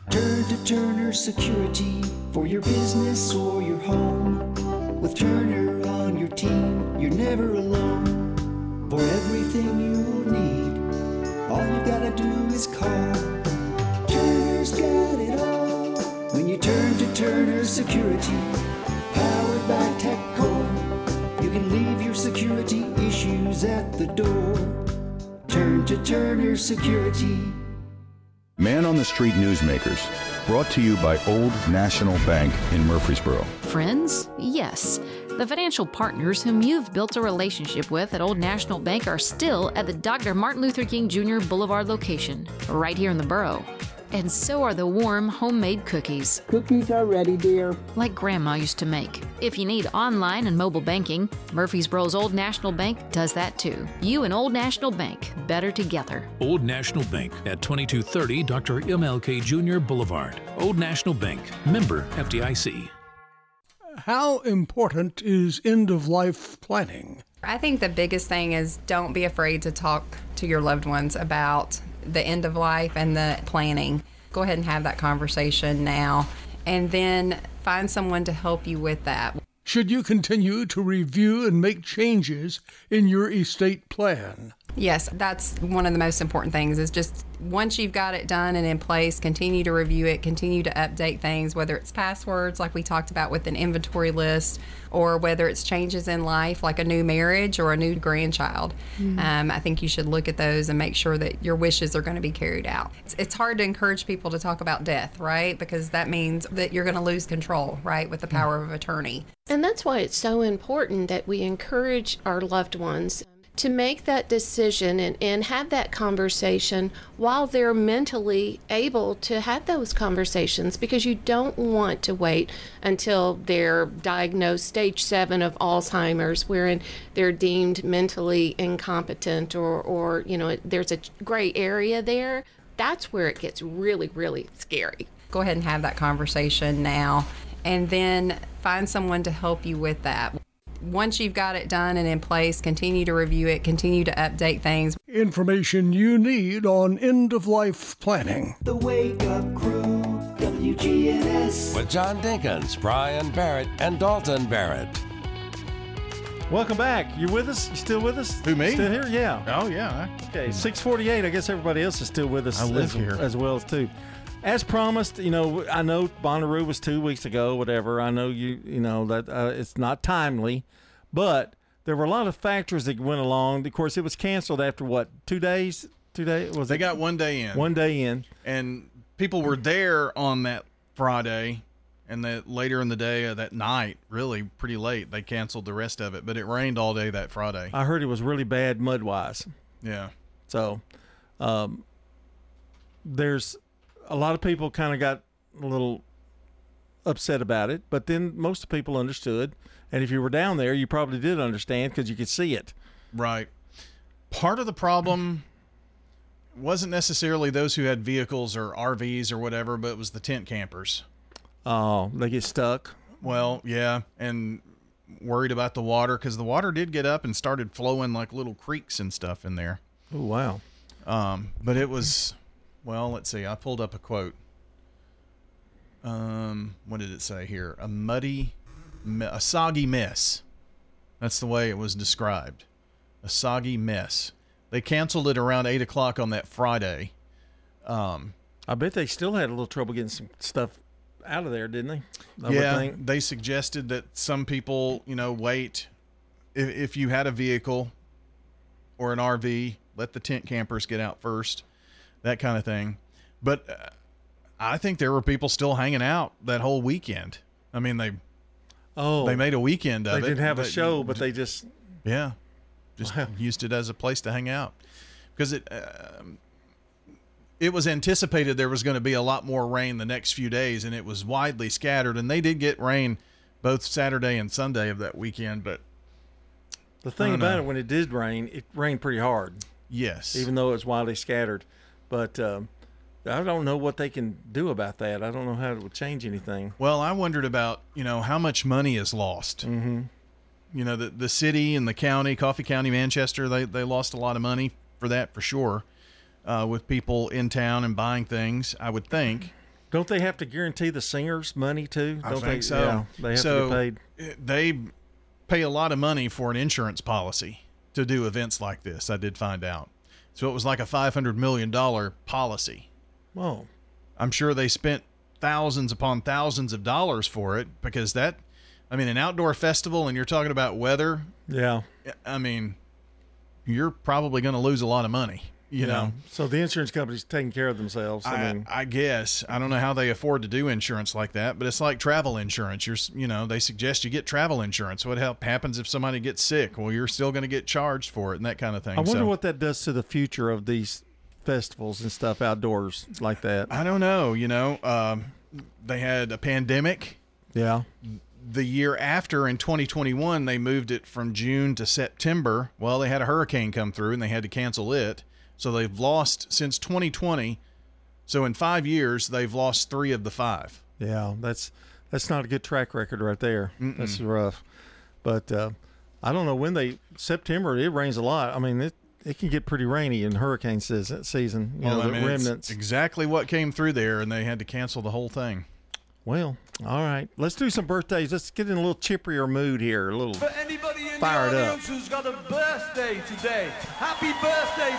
S1: Turn to Turner Security for your business or your home. With Turner on your team, you're never alone. For everything you need, all you gotta do is call. Turner's got it all. When you turn to Turner Security, powered by TechCore, you can leave your security issues at the door. Turn to Turner Security.
S3: Man on the Street Newsmakers, brought to you by Old National Bank in Murfreesboro.
S8: Friends? Yes. The financial partners whom you've built a relationship with at Old National Bank are still at the Doctor Martin Luther King Junior Boulevard location, right here in the borough. And so are the warm, homemade cookies.
S9: Cookies are ready, dear.
S8: Like Grandma used to make. If you need online and mobile banking, Murfreesboro's Old National Bank does that too. You and Old National Bank, better together.
S10: Old National Bank at twenty-two thirty Doctor M L K Junior Boulevard. Old National Bank, member F D I C.
S11: How important is end-of-life planning?
S12: I think the biggest thing is don't be afraid to talk to your loved ones about the end of life and the planning. Go ahead and have that conversation now, and then find someone to help you with that.
S11: Should you continue to review and make changes in your estate plan?
S12: Yes, that's one of the most important things, is just once you've got it done and in place, continue to review it, continue to update things, whether it's passwords like we talked about with an inventory list, or whether it's changes in life like a new marriage or a new grandchild. Mm-hmm. Um, I think you should look at those and make sure that your wishes are going to be carried out. It's, it's hard to encourage people to talk about death, right? Because that means that you're going to lose control, right, with the power of attorney.
S13: And that's why it's so important that we encourage our loved ones to make that decision and, and have that conversation while they're mentally able to have those conversations, because you don't want to wait until they're diagnosed stage seven of Alzheimer's, wherein they're deemed mentally incompetent or, or you know, there's a gray area there. That's where it gets really, really scary.
S12: Go ahead and have that conversation now, and then find someone to help you with that. Once you've got it done and in place, continue to review it, continue to update things.
S11: Information you need on end-of-life planning.
S1: The Wake Up Crew, W G N S.
S2: With John Dinkins, Brian Barrett, and Dalton Barrett.
S4: Welcome back. You with us? You still with us?
S5: Who, me?
S4: Still here? Yeah.
S5: Oh, yeah.
S4: Okay, six forty-eight. I guess everybody else is still with us.
S5: I live
S4: as,
S5: here.
S4: as well as too. As promised, you know, I know Bonnaroo was two weeks ago, whatever. I know you, you know, that uh, it's not timely, but there were a lot of factors that went along. Of course, it was canceled after what, two days? Two days? Was
S5: they
S4: it?
S5: got one day in.
S4: One day in.
S5: And people were there on that Friday, and that later in the day, uh, that night, really pretty late, they canceled the rest of it. But it rained all day that Friday.
S4: I heard it was really bad mud-wise.
S5: Yeah.
S4: So, um, there's a lot of people kind of got a little upset about it, but then most people understood. And if you were down there, you probably did understand because you could see it.
S5: Right. Part of the problem wasn't necessarily those who had vehicles or R Vs or whatever, but it was the tent campers.
S4: Oh, they get stuck?
S5: Well, yeah, and worried about the water, because the water did get up and started flowing like little creeks and stuff in there.
S4: Oh, wow.
S5: Um, but it was... Well, let's see. I pulled up a quote. Um, what did it say here? A muddy, a soggy mess. That's the way it was described. A soggy mess. They canceled it around eight o'clock on that Friday. Um,
S4: I bet they still had a little trouble getting some stuff out of there, didn't they? I
S5: yeah, they suggested that some people, you know, wait. If, if you had a vehicle or an R V, let the tent campers get out first. That kind of thing. But uh, I think there were people still hanging out that whole weekend. I mean, they
S4: oh
S5: they made a weekend of
S4: they
S5: it.
S4: They didn't have
S5: but,
S4: a show, but they just...
S5: Yeah. Just
S4: wow.
S5: used it as a place to hang out. Because it, uh, it was anticipated there was going to be a lot more rain the next few days, and it was widely scattered. And they did get rain both Saturday and Sunday of that weekend. But
S4: the thing about know. it, when it did rain, it rained pretty hard.
S5: Yes.
S4: Even though it was widely scattered. But um, I don't know what they can do about that. I don't know how it would change anything.
S5: Well, I wondered about, you know, how much money is lost.
S4: Mm-hmm.
S5: You know, the the city and the county, Coffee County, Manchester, they, they lost a lot of money for that, for sure, uh, with people in town and buying things, I would think.
S4: Don't they have to guarantee the singers money too?
S5: I
S4: Don't
S5: think
S4: they?
S5: so.
S4: Yeah, they have
S5: so
S4: to get paid.
S5: They pay a lot of money for an insurance policy to do events like this. I did find out. So it was like a five hundred million dollars policy.
S4: Whoa.
S5: I'm sure they spent thousands upon thousands of dollars for it because that, I mean, an outdoor festival and you're talking about weather.
S4: Yeah.
S5: I mean, you're probably going to lose a lot of money, you
S4: Yeah.
S5: know.
S4: So the insurance company's taking care of themselves. I,
S5: I,
S4: mean,
S5: I guess. I don't know how they afford to do insurance like that, but it's like travel insurance. You're, s- you know, they suggest you get travel insurance. What help happens if somebody gets sick? Well, you're still going to get charged for it and that kind of thing.
S4: I wonder
S5: So,
S4: what that does to the future of these festivals and stuff outdoors like that.
S5: I don't know. You know, um, they had a pandemic.
S4: Yeah.
S5: The year after, in twenty twenty-one, they moved it from June to September. Well, they had a hurricane come through and they had to cancel it. So they've lost since twenty twenty. So in five years, they've lost three of the five.
S4: Yeah, that's that's not a good track record right there.
S5: Mm-mm.
S4: That's rough. But uh, I don't know when they September. It rains a lot. I mean, it it can get pretty rainy in hurricane season. Season, you
S5: Well,
S4: know,
S5: I
S4: the
S5: mean, it's
S4: remnants.
S5: exactly what came through there, and they had to cancel the whole thing.
S4: Well, all right. Let's do some birthdays. Let's get in a little chippier mood here. A little
S7: For anybody in
S4: fired
S7: the
S4: up.
S7: audience who's got a birthday today, happy birthday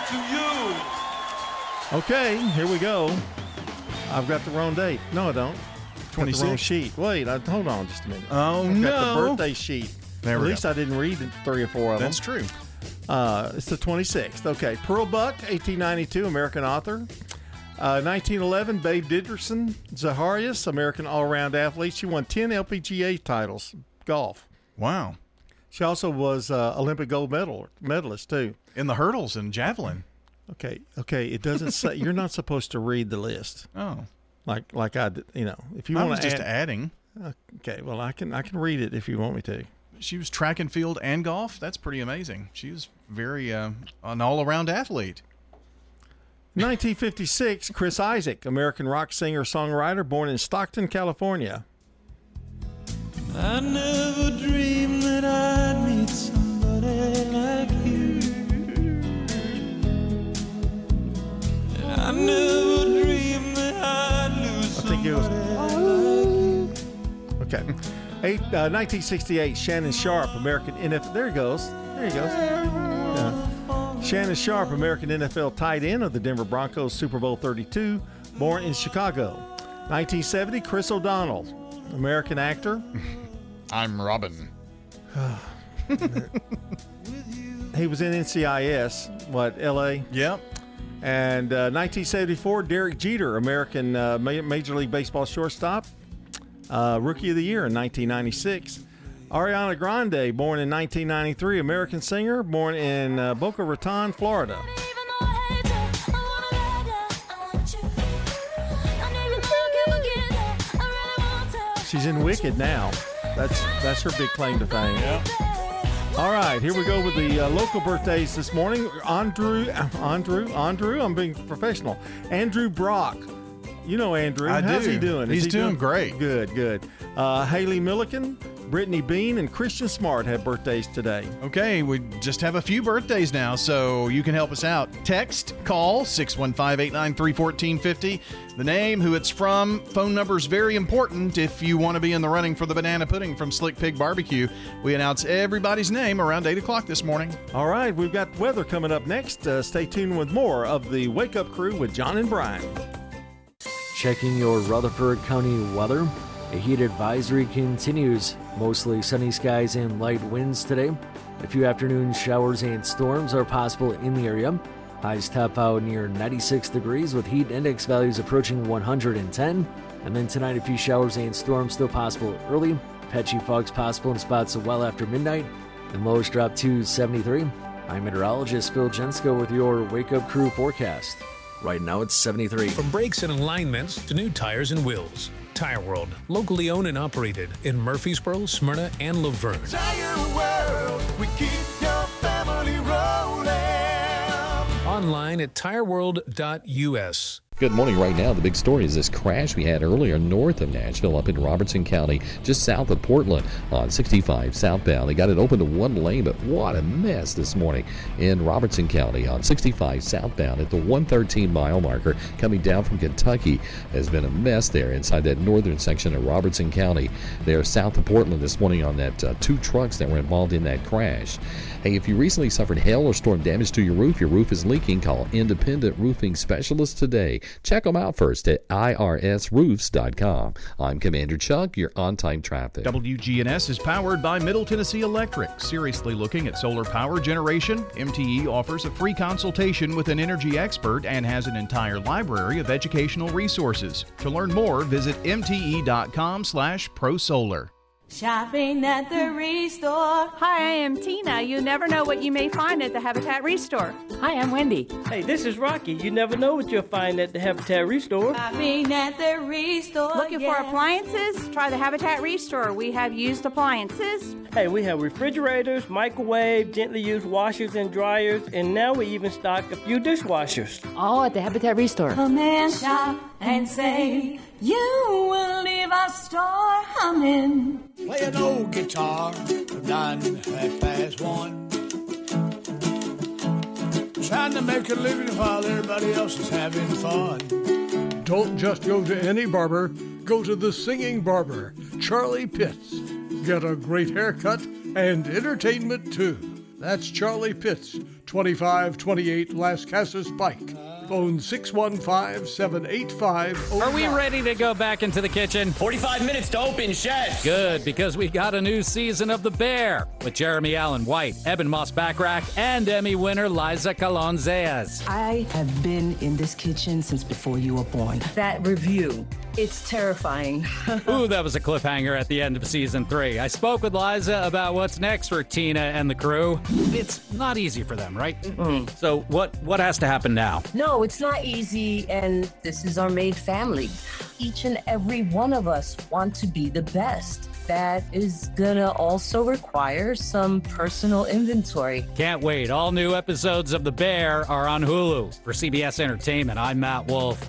S7: to you.
S4: Okay, here we go. I've got the wrong date. No, I don't. Got the wrong
S5: twenty-six?
S4: sheet. Wait, I, hold on just a minute.
S5: Oh,
S4: I've got
S5: no.
S4: the birthday sheet.
S5: There
S4: At
S5: we
S4: least
S5: go.
S4: I didn't read three or four of
S5: That's
S4: them.
S5: true.
S4: Uh, it's the twenty-sixth. Okay. Pearl Buck, eighteen ninety-two, American author. Uh, nineteen eleven, Babe Didrikson Zaharias, American all-around athlete. She won ten L P G A titles, golf.
S5: Wow.
S4: She also was uh, Olympic gold medal medalist, too.
S5: In the hurdles and javelin.
S4: Okay. Okay. It doesn't say, you're not supposed to read the list.
S5: Oh.
S4: Like, like I did, you know, if you
S5: I
S4: want
S5: was
S4: to
S5: just
S4: add,
S5: adding.
S4: Okay. Well, I can, I can read it if you want me to.
S5: She was track and field and golf. That's pretty amazing. She was very uh, an all-around athlete.
S4: nineteen fifty-six, Chris Isaak, American rock singer-songwriter, born in Stockton, California.
S7: I never dreamed that I'd meet somebody like you. And I never dreamed that I'd lose
S4: I think it was.
S7: somebody like you.
S4: Okay. Eight, uh, nineteen sixty-eight, Shannon Sharp, American N F L. There he goes. There he goes. Yeah. Shannon Sharp, American N F L tight end of the Denver Broncos, Super Bowl thirty-two, born in Chicago. nineteen seventy, Chris O'Donnell, American actor.
S5: I'm Robin.
S4: He was in N C I S, what, L A?
S5: Yep.
S4: And uh, nineteen seventy-four, Derek Jeter, American uh, Ma- Major League Baseball shortstop, uh, Rookie of the Year in nineteen ninety-six. Ariana Grande, born in nineteen ninety-three, American singer, born in uh, Boca Raton, Florida. She's in Wicked now. That's that's her big claim to fame. All right, here we go with the uh, local birthdays this morning. Andrew, Andrew, Andrew. I'm being professional. Andrew Brock. You know Andrew.
S5: I
S4: How's
S5: do.
S4: he doing? Is
S5: He's
S4: he
S5: doing great.
S4: Good, good. Uh, Haley Milliken, Brittany Bean, and Christian Smart have birthdays today.
S5: Okay, we just have a few birthdays now, so you can help us out. Text, call six one five, eight nine three, one four five zero. The name, who it's from, phone number is very important if you want to be in the running for the banana pudding from Slick Pig Barbecue. We announce everybody's name around eight o'clock this morning.
S4: All right, we've got weather coming up next. Uh, stay tuned with more of the Wake Up Crew with John and Brian.
S9: Checking your Rutherford County weather. A heat advisory continues. Mostly sunny skies and light winds today. A few afternoon showers and storms are possible in the area. Highs top out near ninety-six degrees with heat index values approaching one hundred ten. And then tonight, a few showers and storms still possible early. Patchy fogs possible in spots well after midnight. And lows drop to seventy-three. I'm meteorologist Phil Jensko with your Wake Up Crew forecast. Right now it's seventy-three.
S10: From brakes and alignments to new tires and wheels, Tire World, locally owned and operated in Murfreesboro, Smyrna, and Laverne.
S7: Tire World, we keep your family rolling.
S10: Online at tire world dot U S.
S14: Good morning. Right now, the big story is this crash we had earlier north of Nashville up in Robertson County, just south of Portland on sixty-five southbound. They got it open to one lane, but what a mess this morning in Robertson County on sixty-five southbound at the one thirteen mile marker coming down from Kentucky. Has been a mess there inside that northern section of Robertson County. They're south of Portland this morning on that uh, two trucks that were involved in that crash. Hey, if you recently suffered hail or storm damage to your roof, your roof is leaking, call Independent Roofing Specialists today. Check them out first at I R S roofs dot com. I'm Commander Chuck, your on-time traffic.
S5: W G N S is powered by Middle Tennessee Electric. Seriously looking at solar power generation? M T E offers a free consultation with an energy expert and has an entire library of educational resources. To learn more, visit M T E dot com slash pro solar.
S15: Shopping at the Restore.
S16: Hi, I am Tina. You never know what you may find at the Habitat Restore.
S17: Hi, I'm Wendy. Hey, this is Rocky. You never know what you'll find at the Habitat Restore.
S15: Shopping at the Restore.
S16: Looking yeah. for appliances? Try the Habitat Restore. We have used appliances.
S17: Hey, we have refrigerators, microwave, gently used washers and dryers, and now we even stock a few dishwashers. All at the Habitat Restore.
S15: Come and shop and save. You will leave our store humming.
S18: Play an old guitar from nine to half past one. Trying to make a living while everybody else is having fun.
S11: Don't just go to any barber. Go to the singing barber, Charlie Pitts. Get a great haircut and entertainment too. That's Charlie Pitts, twenty-five twenty-eight Las Casas Pike. Phone six one five, seven eight five oh nine.
S19: Are we ready to go back into the kitchen?
S20: forty-five minutes to open, chef.
S19: Good, because we got a new season of The Bear with Jeremy Allen White, Eben Moss Backrack, and Emmy winner Liza Colon-Zayas.
S21: I have been in this kitchen since before you were born. That review, it's terrifying.
S19: Ooh, that was a cliffhanger at the end of season three. I spoke with Liza about what's next for Tina and the crew. It's not easy for them, right? Mm-mm. So what, what has to happen now?
S21: No, it's not easy, and this is our main family. Each and every one of us want to be the best. That is gonna also require some personal inventory.
S19: Can't wait. All new episodes of The Bear are on Hulu. For C B S Entertainment, I'm Matt Wolf.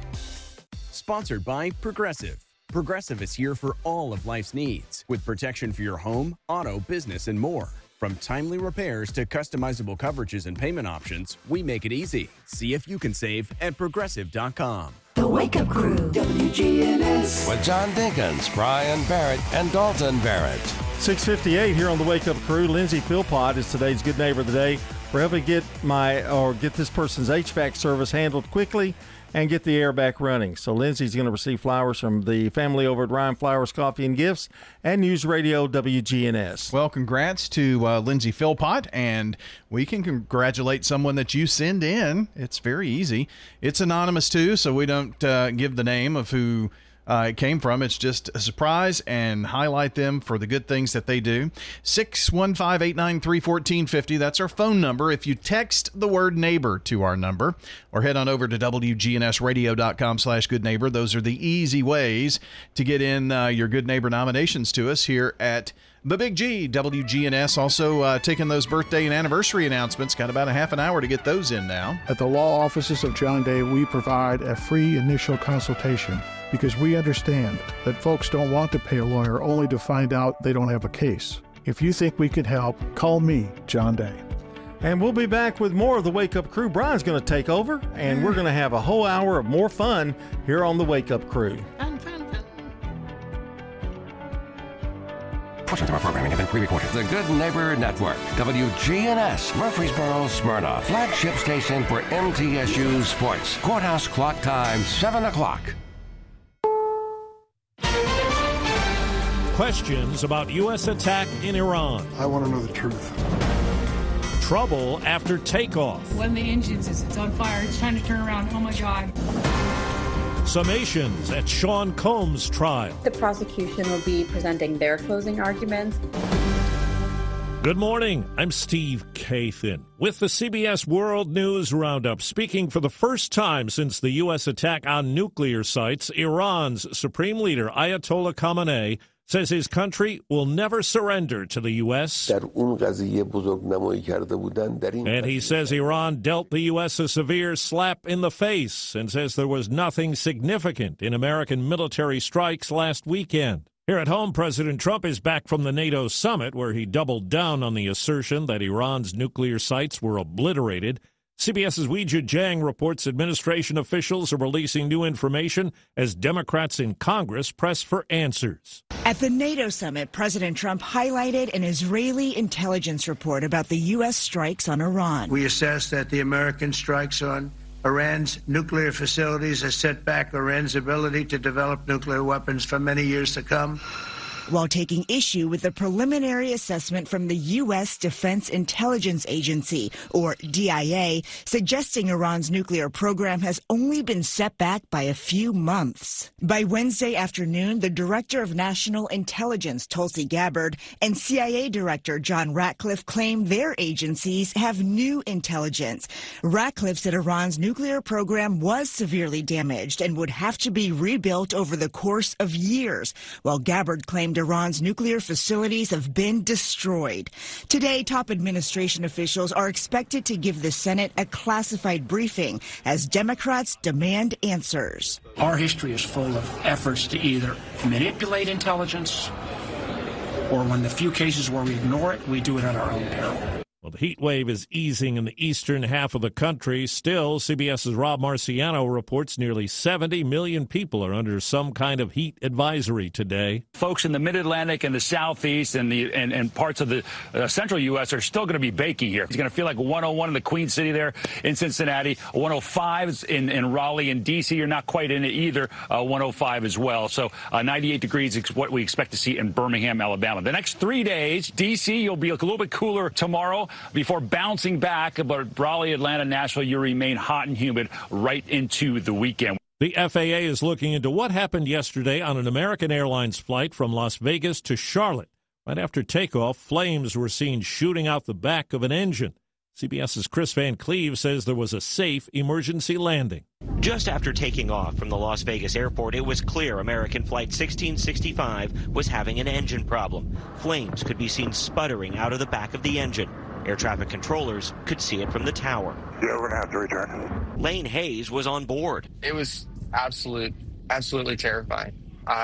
S22: Sponsored by Progressive. Progressive is here for all of life's needs, with protection for your home, auto, business, and more. From timely repairs to customizable coverages and payment options, we make it easy. See if you can save at Progressive dot com.
S1: The Wake Up Crew, W G N S.
S2: With John Dinkins, Brian Barrett, and Dalton Barrett.
S4: six fifty-eight here on the Wake Up Crew. Lindsay Philpott is today's Good Neighbor of the Day. We're helping get my or get this person's H V A C service handled quickly and get the air back running. So Lindsay's going to receive flowers from the family over at Ryan Flowers Coffee and Gifts and News Radio W G N S.
S5: Well, congrats to uh, Lindsay Philpott, and we can congratulate someone that you send in. It's very easy. It's anonymous too, so we don't uh, give the name of who Uh, it came from. It's just a surprise and highlight them for the good things that they do. six one five, eight nine three, one four five zero. That's our phone number. If you text the word neighbor to our number or head on over to W G N S radio dot com slash good neighbor, those are the easy ways to get in uh, your good neighbor nominations to us here at the Big G. W G N S also uh, taking those birthday and anniversary announcements. Got about a half an hour to get those in now.
S23: At the law offices of John Day, we provide a free initial consultation because we understand that folks don't want to pay a lawyer only to find out they don't have a case. If you think we can help, call me, John Day.
S4: And we'll be back with more of the Wake Up Crew. Brian's going to take over, and we're going to have a whole hour of more fun here on the Wake Up Crew.
S2: Portions of our programming have been pre-recorded. The Good Neighbor Network, W G N S, Murfreesboro, Smyrna, flagship station for M T S U Sports. Courthouse clock time, seven o'clock.
S26: Questions about U S attack in Iran.
S32: I want to know the truth.
S26: Trouble after takeoff.
S33: One of the engines is it's on fire. It's trying to turn around. Oh, my God.
S26: Summations at Sean Combs' trial.
S34: The prosecution will be presenting their closing arguments.
S26: Good morning. I'm Steve Kathan with the C B S World News Roundup. Speaking for the first time since the U S attack on nuclear sites, Iran's supreme leader, Ayatollah Khamenei, says his country will never surrender to the U S. And he says Iran dealt the U S a severe slap in the face and says there was nothing significant in American military strikes last weekend. Here at home, President Trump is back from the NATO summit where he doubled down on the assertion that Iran's nuclear sites were obliterated. CBS's Weijia Jiang reports administration officials are releasing new information as Democrats in Congress press for answers.
S3: At the NATO summit, President Trump highlighted an Israeli intelligence report about the U S strikes on Iran.
S18: We assess that the American strikes on Iran's nuclear facilities has set back Iran's ability to develop nuclear weapons for many years to come.
S3: While taking issue with the preliminary assessment from the U S Defense Intelligence Agency, or D I A, suggesting Iran's nuclear program has only been set back by a few months. By Wednesday afternoon, the Director of National Intelligence, Tulsi Gabbard, and C I A Director John Ratcliffe claim their agencies have new intelligence. Ratcliffe said Iran's nuclear program was severely damaged and would have to be rebuilt over the course of years, while Gabbard claimed Iran's nuclear facilities have been destroyed. Today, top administration officials are expected to give the Senate a classified briefing as Democrats demand answers.
S6: Our history is full of efforts to either manipulate intelligence, or when the few cases where we ignore it, we do it at our own peril.
S26: Well, the heat wave is easing in the eastern half of the country. Still, CBS's Rob Marciano reports nearly seventy million people are under some kind of heat advisory today.
S8: Folks in the mid-Atlantic and the southeast and the and, and parts of the uh, central U S are still going to be baking here. It's going to feel like one oh one in the Queen City there in Cincinnati, one oh five in, in Raleigh and D C. You're not quite in it either, uh, one oh five as well. So uh, ninety-eight degrees is what we expect to see in Birmingham, Alabama. The next three days, D C, you'll be a little bit cooler tomorrow before bouncing back. But Raleigh, Atlanta, Nashville, you remain hot and humid right into the weekend.
S26: The F A A is looking into what happened yesterday on an American Airlines flight from Las Vegas to Charlotte. Right after takeoff, flames were seen shooting out the back of an engine. CBS's Chris Van Cleve says there was a safe emergency landing.
S9: Just after taking off from the Las Vegas airport, it was clear American Flight sixteen sixty-five was having an engine problem. Flames could be seen sputtering out of the back of the engine. Air traffic controllers could see it from the tower.
S12: Yeah, we're going to have to return.
S9: Lane Hayes was on board.
S13: It was absolute, absolutely terrifying.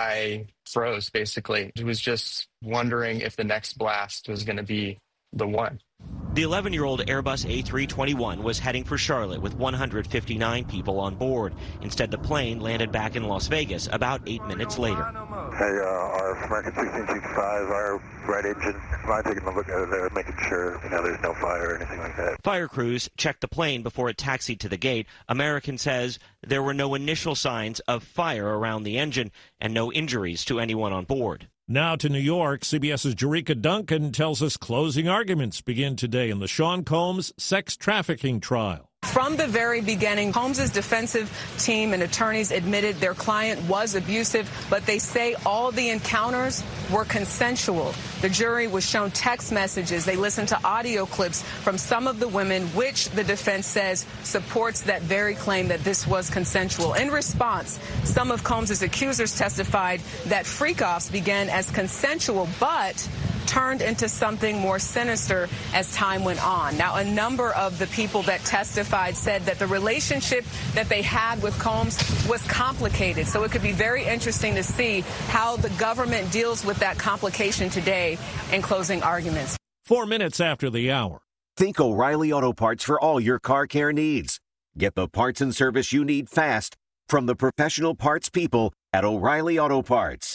S13: I froze, basically. It was just wondering if the next blast was going to be the one.
S9: The eleven-year-old Airbus A three twenty-one was heading for Charlotte with one hundred fifty-nine people on board. Instead, the plane landed back in Las Vegas about eight minutes later.
S12: Hey, uh, our American sixteen sixty-five, our right engine, mind taking a look at it there, making sure, you know, there's no fire or anything like that.
S9: Fire crews checked the plane before it taxied to the gate. American says there were no initial signs of fire around the engine and no injuries to anyone on board.
S26: Now to New York, CBS's Jericka Duncan tells us closing arguments begin today in the Sean Combs sex trafficking trial.
S24: From the very beginning, Combs' defensive team and attorneys admitted their client was abusive, but they say all the encounters were consensual. The jury was shown text messages. They listened to audio clips from some of the women, which the defense says supports that very claim that this was consensual. In response, some of Combs' accusers testified that freak-offs began as consensual, but turned into something more sinister as time went on. Now, a number of the people that testified said that the relationship that they had with Combs was complicated. So it could be very interesting to see how the government deals with that complication today in closing arguments.
S26: Four minutes after the hour.
S25: Think O'Reilly Auto Parts for all your car care needs. Get the parts and service you need fast from the professional parts people at O'Reilly Auto Parts.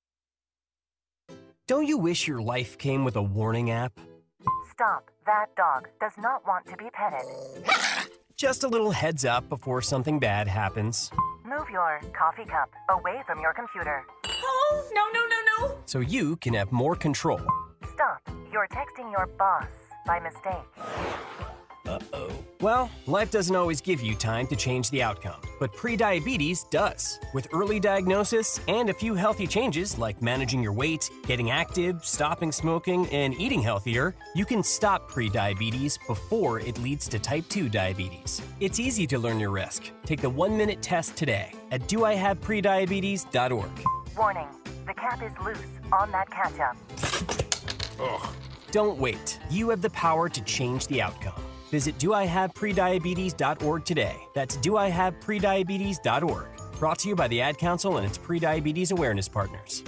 S27: Don't you wish your life came with a warning app?
S28: Stop. That dog does not want to be petted.
S27: Just a little heads up before something bad happens.
S28: Move your coffee cup away from your computer.
S27: Oh, no, no, no, no. So you can have more control.
S28: Stop. You're texting your boss by mistake.
S27: Uh-oh. Well, life doesn't always give you time to change the outcome, but prediabetes does. With early diagnosis and a few healthy changes like managing your weight, getting active, stopping smoking, and eating healthier, you can stop prediabetes before it leads to type two diabetes. It's easy to learn your risk. Take the one-minute test today at do I have prediabetes dot org.
S28: Warning. The cap is loose on that catch-up.
S27: Ugh. Don't wait. You have the power to change the outcome. Visit do I have prediabetes dot org today. That's do I have prediabetes dot org. Brought to you by the Ad Council and its prediabetes awareness partners.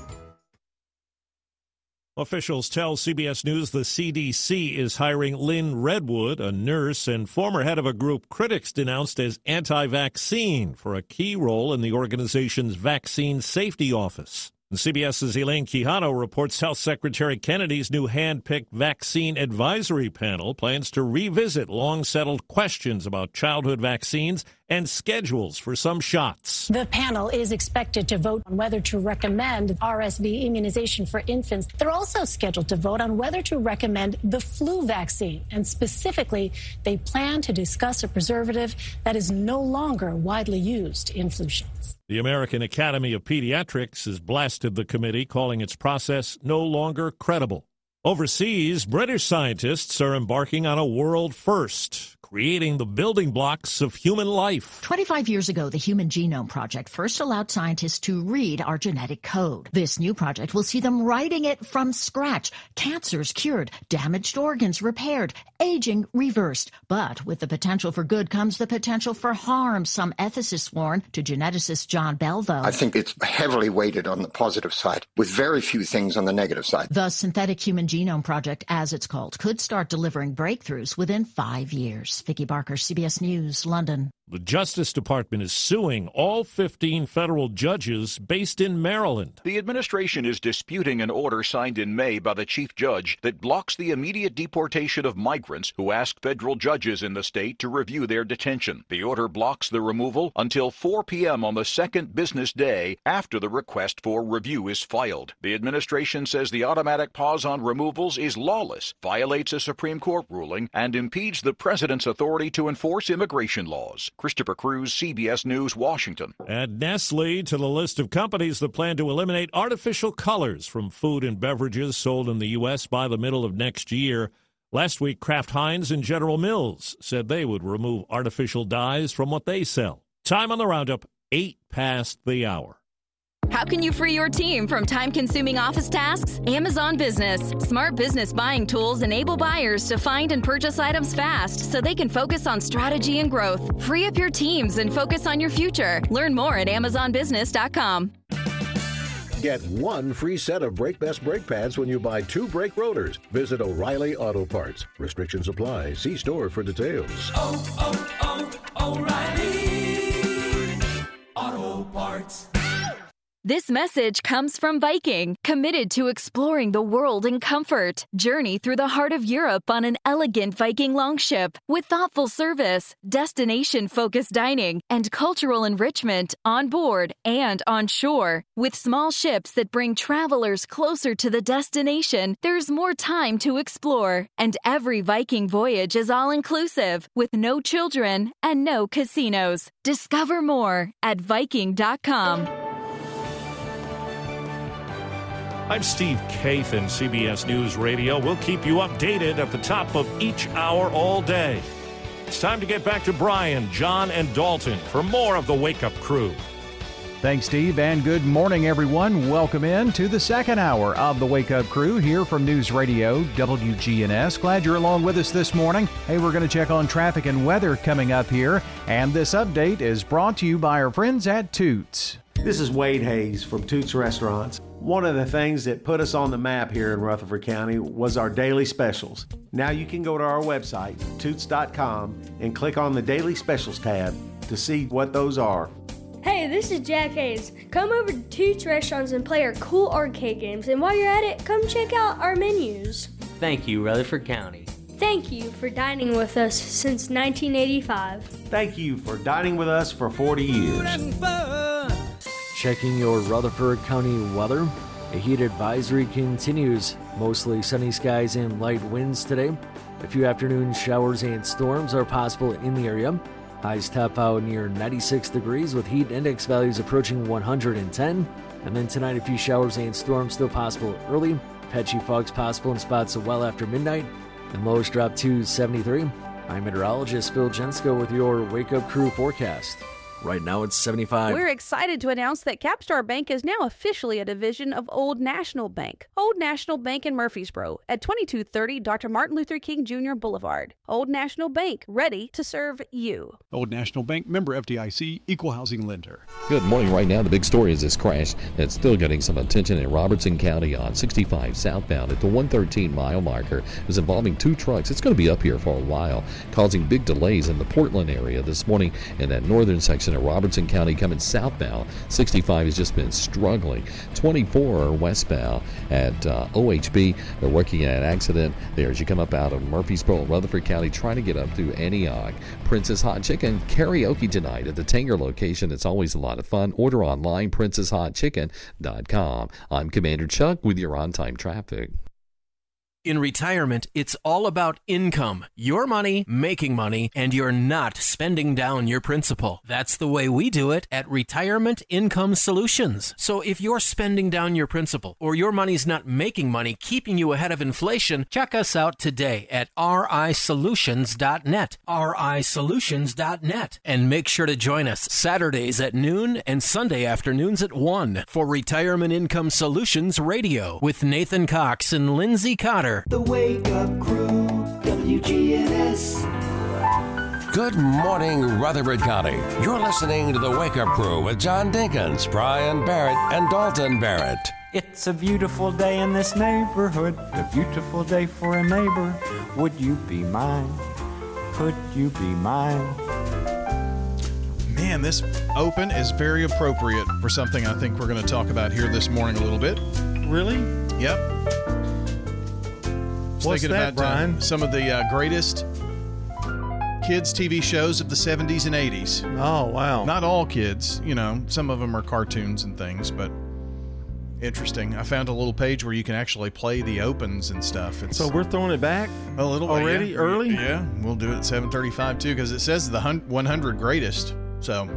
S26: Officials tell C B S News the C D C is hiring Lynn Redwood, a nurse and former head of a group critics denounced as anti-vaccine, for a key role in the organization's Vaccine Safety Office. CBS's Elaine Quijano reports Health Secretary Kennedy's new hand-picked vaccine advisory panel plans to revisit long-settled questions about childhood vaccines and schedules for some shots.
S7: The panel is expected to vote on whether to recommend R S V immunization for infants. They're also scheduled to vote on whether to recommend the flu vaccine. And specifically, they plan to discuss a preservative that is no longer widely used in flu shots.
S26: The American Academy of Pediatrics has blasted the committee, calling its process no longer credible. Overseas, British scientists are embarking on a world first, creating the building blocks of human life.
S10: twenty-five years ago, the Human Genome Project first allowed scientists to read our genetic code. This new project will see them writing it from scratch. Cancers cured, damaged organs repaired, aging reversed. But with the potential for good comes the potential for harm, some ethicists warn, to geneticist John Belvo.
S11: I think it's heavily weighted on the positive side, with very few things on the negative side.
S10: The Synthetic Human Genome Project, as it's called, could start delivering breakthroughs within five years. Vicki Barker, C B S News, London.
S26: The Justice Department is suing all fifteen federal judges based in Maryland.
S14: The administration is disputing an order signed in May by the chief judge that blocks the immediate deportation of migrants who ask federal judges in the state to review their detention. The order blocks the removal until four p.m. on the second business day after the request for review is filed. The administration says the automatic pause on removals is lawless, violates a Supreme Court ruling, and impedes the president's authority to enforce immigration laws. Christopher Cruz, C B S News, Washington.
S26: Add Nestle to the list of companies that plan to eliminate artificial colors from food and beverages sold in the U S by the middle of next year. Last week, Kraft Heinz and General Mills said they would remove artificial dyes from what they sell. Time on the roundup, eight past the hour.
S15: How can you free your team from time-consuming office tasks? Amazon Business. Smart business buying tools enable buyers to find and purchase items fast so they can focus on strategy and growth. Free up your teams and focus on your future. Learn more at amazon business dot com.
S16: Get one free set of Brake Best brake pads when you buy two brake rotors. Visit O'Reilly Auto Parts. Restrictions apply. See store for details.
S1: Oh, oh, oh, O'Reilly Auto Parts.
S15: This message comes from Viking, committed to exploring the world in comfort. Journey through the heart of Europe on an elegant Viking longship with thoughtful service, destination-focused dining, and cultural enrichment on board and on shore. With small ships that bring travelers closer to the destination, there's more time to explore. And every Viking voyage is all-inclusive, with no children and no casinos. Discover more at Viking dot com.
S26: I'm Steve Kathan, C B S News Radio. We'll keep you updated at the top of each hour all day. It's time to get back to Brian, John, and Dalton for more of the Wake Up Crew.
S17: Thanks, Steve, and good morning, everyone. Welcome in to the second hour of the Wake Up Crew here from News Radio W G N S. Glad you're along with us this morning. Hey, we're going to check on traffic and weather coming up here, and this update is brought to you by our friends at Toots.
S19: This is Wade Hayes from Toots Restaurants. One of the things that put us on the map here in Rutherford County was our daily specials. Now you can go to our website, toots dot com, and click on the Daily Specials tab to see what those are.
S20: Hey, this is Jack Hayes. Come over to Toots Restaurants and play our cool arcade games, and while you're at it, come check out our menus.
S21: Thank you, Rutherford County.
S20: Thank you for dining with us since nineteen eighty-five.
S19: Thank you for dining with us for forty years.
S29: Checking your Rutherford County weather. A heat advisory continues. Mostly sunny skies and light winds today. A few afternoon showers and storms are possible in the area. Highs top out near ninety-six degrees with heat index values approaching one hundred ten. And then tonight, a few showers and storms still possible early. Patchy fogs possible in spots well after midnight. And lows drop to seventy-three. I'm meteorologist Phil Jensko with your Wake Up Crew forecast. Right now it's seventy-five.
S2: We're excited to announce that Capstar Bank is now officially a division of Old National Bank. Old National Bank in Murfreesboro at twenty-two thirty Doctor Martin Luther King Junior Boulevard. Old National Bank, ready to serve you.
S3: Old National Bank, member F D I C, equal housing lender.
S4: Good morning. Right now, the big story is this crash that's still getting some attention in Robertson County on sixty-five southbound at the one thirteen mile marker. It was involving two trucks. It's going to be up here for a while, causing big delays in the Portland area this morning in that northern section of Robertson County coming southbound. sixty-five has just been struggling. twenty-four westbound at uh, O H B. They're working at an accident there as you come up out of Murfreesboro, Rutherford County, trying to get up through Antioch. Princess Hot Chicken karaoke tonight at the Tanger location. It's always a lot of fun. Order online, princess hot chicken dot com. I'm Commander Chuck with your on-time traffic.
S27: In retirement, it's all about income. Your money, making money, and you're not spending down your principal. That's the way we do it at Retirement Income Solutions. So if you're spending down your principal or your money's not making money, keeping you ahead of inflation, check us out today at R I solutions dot net. R I solutions dot net. And make sure to join us Saturdays at noon and Sunday afternoons at one for Retirement Income Solutions Radio with Nathan Cox and Lindsay Cotter.
S1: The Wake Up Crew, W G N S.
S5: Good morning, Rutherford County. You're listening to The Wake Up Crew with John Dinkins, Brian Barrett, and Dalton Barrett.
S6: It's a beautiful day in this neighborhood, a beautiful day for a neighbor. Would you be mine? Could you be mine?
S8: Man, this open is very appropriate for something I think we're going to talk about here this morning a little bit.
S19: Really?
S8: Yep.
S19: What's
S8: thinking
S19: that,
S8: about
S19: Brian?
S8: Uh, some of the uh, greatest kids' T V shows of the seventies and eighties.
S19: Oh, wow.
S8: Not all kids, you know, some of them are cartoons and things, but interesting. I found a little page where you can actually play the opens and stuff. It's
S19: So we're throwing it back
S8: a little
S19: already,
S8: yeah.
S19: early?
S8: Yeah, we'll do it at seven thirty-five too, because it says the one hundred greatest. So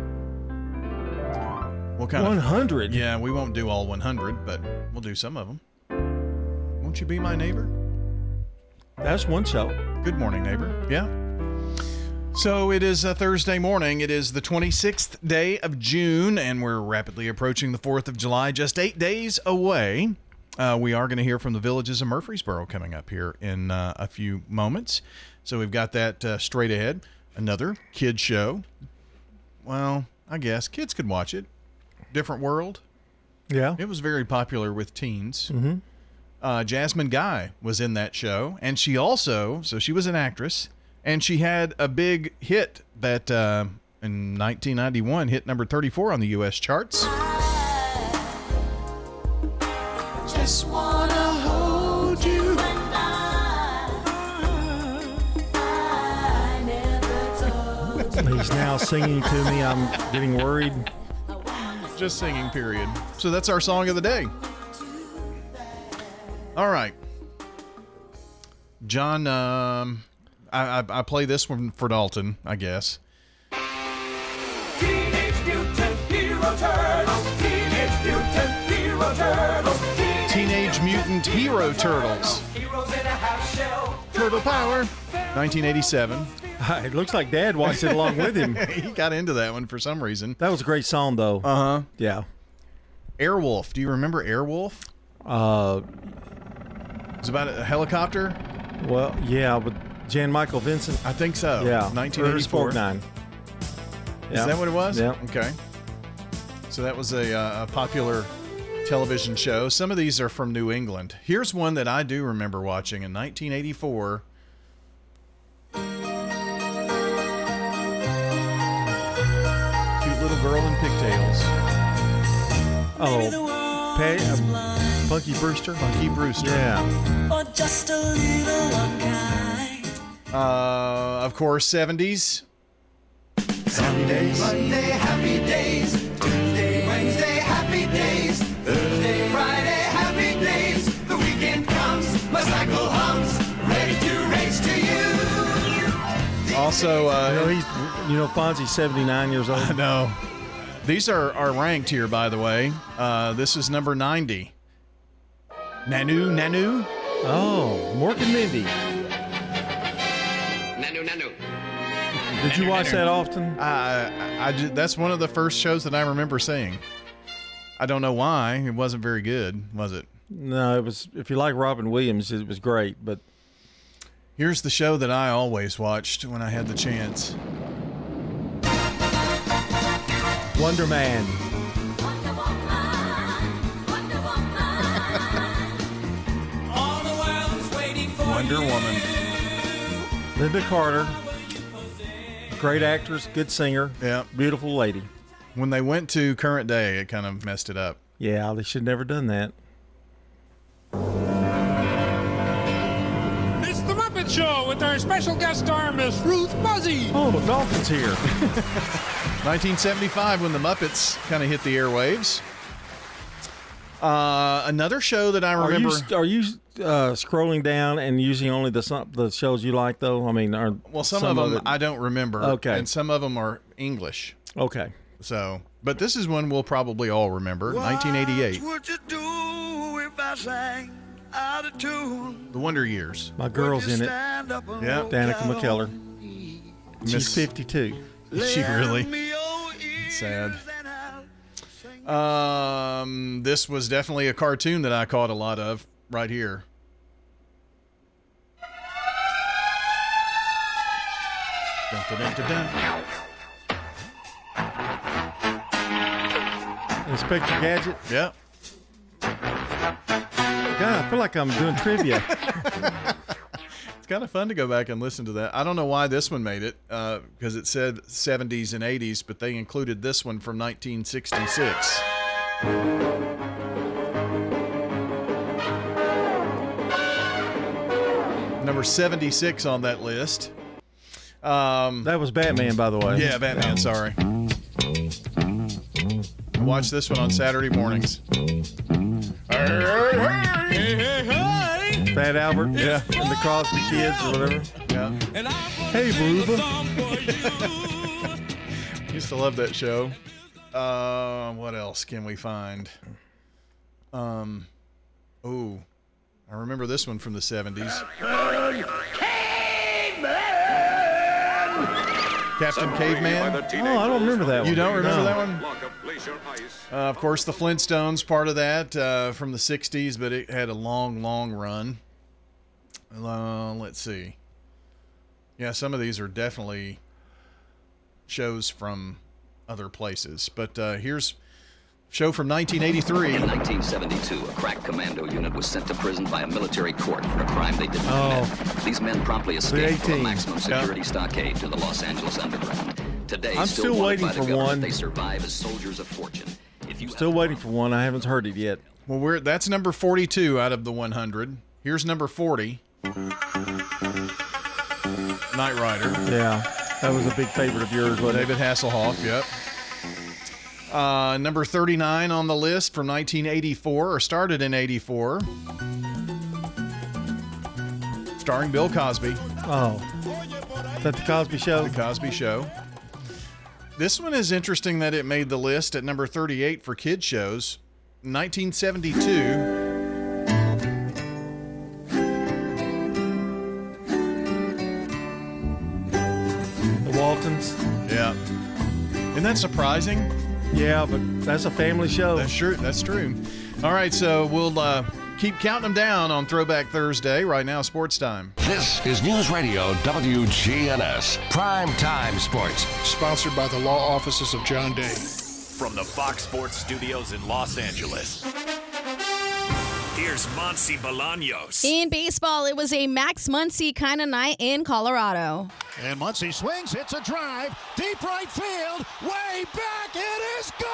S8: we'll kind of
S19: one hundred?
S8: Yeah, we won't do all one hundred, but we'll do some of them. Won't you be my neighbor?
S19: That's one show.
S8: Good morning, neighbor. Yeah. So it is a Thursday morning. It is the twenty-sixth day of June, and we're rapidly approaching the fourth of July, just eight days away. Uh, we are going to hear from the Villages of Murfreesboro coming up here in uh, a few moments. So we've got that uh, straight ahead. Another kid show. Well, I guess kids could watch it. Different World.
S19: Yeah.
S8: It was very popular with teens.
S19: Mm-hmm.
S8: Uh, Jasmine Guy was in that show, and she also, so she was an actress, and she had a big hit that uh, in nineteen ninety-one hit number thirty-four on the U S charts.
S1: Just wanna hold you.
S19: He's now singing to me. I'm getting worried.
S8: Just singing, period. So that's our song of the day. All right. John, um, I, I, I play this one for Dalton, I guess.
S1: Teenage Mutant Hero Turtles. Teenage Mutant Hero Turtles.
S8: Teenage Mutant Hero Turtles.
S1: Heroes in a half shell.
S8: Turtle Power. nineteen eighty-seven.
S19: It looks like Dad watched it along with him.
S8: He got into that one for some reason.
S19: That was a great song, though.
S8: Uh-huh.
S19: Yeah.
S8: Airwolf. Do you remember Airwolf?
S19: Uh,
S8: it's about a helicopter?
S19: Well, yeah, with Jan Michael Vincent.
S8: I think so.
S19: Yeah.
S8: nineteen eighty-four.
S19: Nine.
S8: Is that what it was?
S19: Yeah.
S8: Okay. So that was a, uh, a popular television show. Some of these are from New England. Here's one that I do remember watching in nineteen eighty-four. Cute little girl in pigtails.
S19: Oh, Pay, uh, Punky Brewster?
S8: Punky Brewster.
S19: Yeah.
S1: Or just a little unkind.
S8: Uh, of course, seventies. Happy days.
S1: Monday, happy days. Tuesday, Wednesday, happy days. Thursday, Friday, happy days. The weekend comes, my cycle hums, ready to race to you.
S8: Also, uh,
S19: you know, he's, you know, Fonzie's seventy-nine years old.
S8: I know. These are, are ranked here, by the way. Uh, this is number ninety. Nanu, Nanu.
S19: Oh, Mork and Mindy.
S18: Nanu, Nanu.
S9: Did you watch that often?
S8: I, I, I ju- that's one of the first shows that I remember seeing. I don't know why. It wasn't very good, was it?
S9: No, it was. If you like Robin Williams, it was great. But
S8: here's the show that I always watched when I had the chance.
S9: Wonder Man.
S8: Wonder Woman.
S9: Linda Carter. Great actress, good singer.
S8: Yeah.
S9: Beautiful lady.
S8: When they went to current day, it kind of messed it up.
S9: Yeah, they should never done that.
S12: It's the Muppet Show with our special guest star, Miss Ruth Fuzzy.
S9: Oh, Dalton's here.
S8: nineteen seventy-five, when the Muppets kind of hit the airwaves. Uh, another show that I remember.
S9: Are you, are you uh, scrolling down and using only the some, the shows you like, though? I mean, are
S8: well, some,
S9: some
S8: of them
S9: of
S8: I don't remember.
S9: Okay,
S8: and some of them are English.
S9: Okay,
S8: so but this is one we'll probably all remember.
S1: What
S8: nineteen eighty-eight.
S1: Would you do if I sang out of tune?
S8: The Wonder Years.
S9: My girl's in it.
S8: Yeah,
S9: Danica McKellar. She's
S8: Miss-
S9: fifty-two.
S8: Is she really? Sad. Um, this was definitely a cartoon that I caught a lot of right here. Dun, dun, dun, dun, dun.
S9: Inspector Gadget.
S8: Yeah.
S9: God, I feel like I'm doing trivia.
S8: It's kind of fun to go back and listen to that. I don't know why this one made it, uh, because it said seventies and eighties, but they included this one from nineteen sixty-six. Number seventy-six on that list. Um,
S9: that was Batman, by the way.
S8: Yeah, Batman, sorry. Watch this one on Saturday mornings.
S9: Fat Albert.
S8: Yeah.
S9: And the Crosby Kids or whatever.
S8: Yeah.
S9: Hey, Booba.
S8: Used to love that show. Uh, what else can we find? Um, oh, I remember this one from the seventies. Captain Caveman.
S9: Oh, I don't remember that one.
S8: You don't remember
S9: No.
S8: that one? Uh, of course, the Flintstones, part of that uh, from the sixties, but it had a long, long run. Uh, let's see. Yeah, some of these are definitely shows from other places. But uh, here's a show from nineteen eighty-three.
S13: In nineteen seventy-two, a crack commando unit was sent to prison by a military court for a crime they didn't
S9: Oh.
S13: commit. These men promptly escaped from a
S9: eighteen.
S13: maximum security stockade to the Los Angeles underground. Today,
S9: I'm
S13: still,
S9: still
S13: wanted
S9: waiting
S13: by the
S9: for
S13: government,
S9: one.
S13: They survive as soldiers of fortune. If you
S9: Still waiting for one. I haven't heard it yet.
S8: Well, we're that's number forty-two out of the one hundred. Here's number forty. Knight Rider.
S9: Yeah, that was a big favorite of yours, wasn't
S8: David Hasselhoff, yep. Uh, number thirty-nine on the list from nineteen eighty-four, or started in eighty-four. Starring Bill Cosby.
S9: it? Oh. Is that the Cosby Show?
S8: The Cosby Show. This one is interesting that it made the list at number thirty-eight for kid shows. nineteen seventy-two.
S9: The Waltons.
S8: Yeah. Isn't that surprising?
S9: Yeah, but that's a family show.
S8: That's true. That's true. All right, so we'll uh, keep counting them down on Throwback Thursday. Right now, sports time.
S5: This is News Radio W G N S Prime Time Sports.
S18: Sponsored by the law offices of John Day.
S22: From the Fox Sports Studios in Los Angeles, here's Muncie Bolaños.
S23: In baseball, it was a Max Muncy kind of night in Colorado.
S18: And Muncie swings, hits a drive, deep right field, way back, it is gone!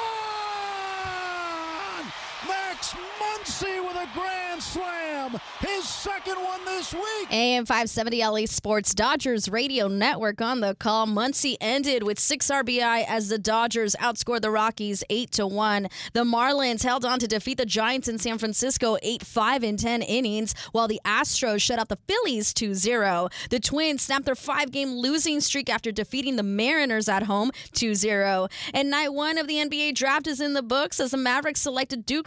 S18: Max Muncy with a grand slam, his second one this week.
S23: A M five seventy L A Sports Dodgers radio network on the call. Muncy ended with six R B I as the Dodgers outscored the Rockies eight to one. The Marlins held on to defeat the Giants in San Francisco eight five in ten innings, while the Astros shut out the Phillies two zero. The Twins snapped their five-game losing streak after defeating the Mariners at home two zero. And night one of the N B A draft is in the books as the Mavericks selected Duke star Cooper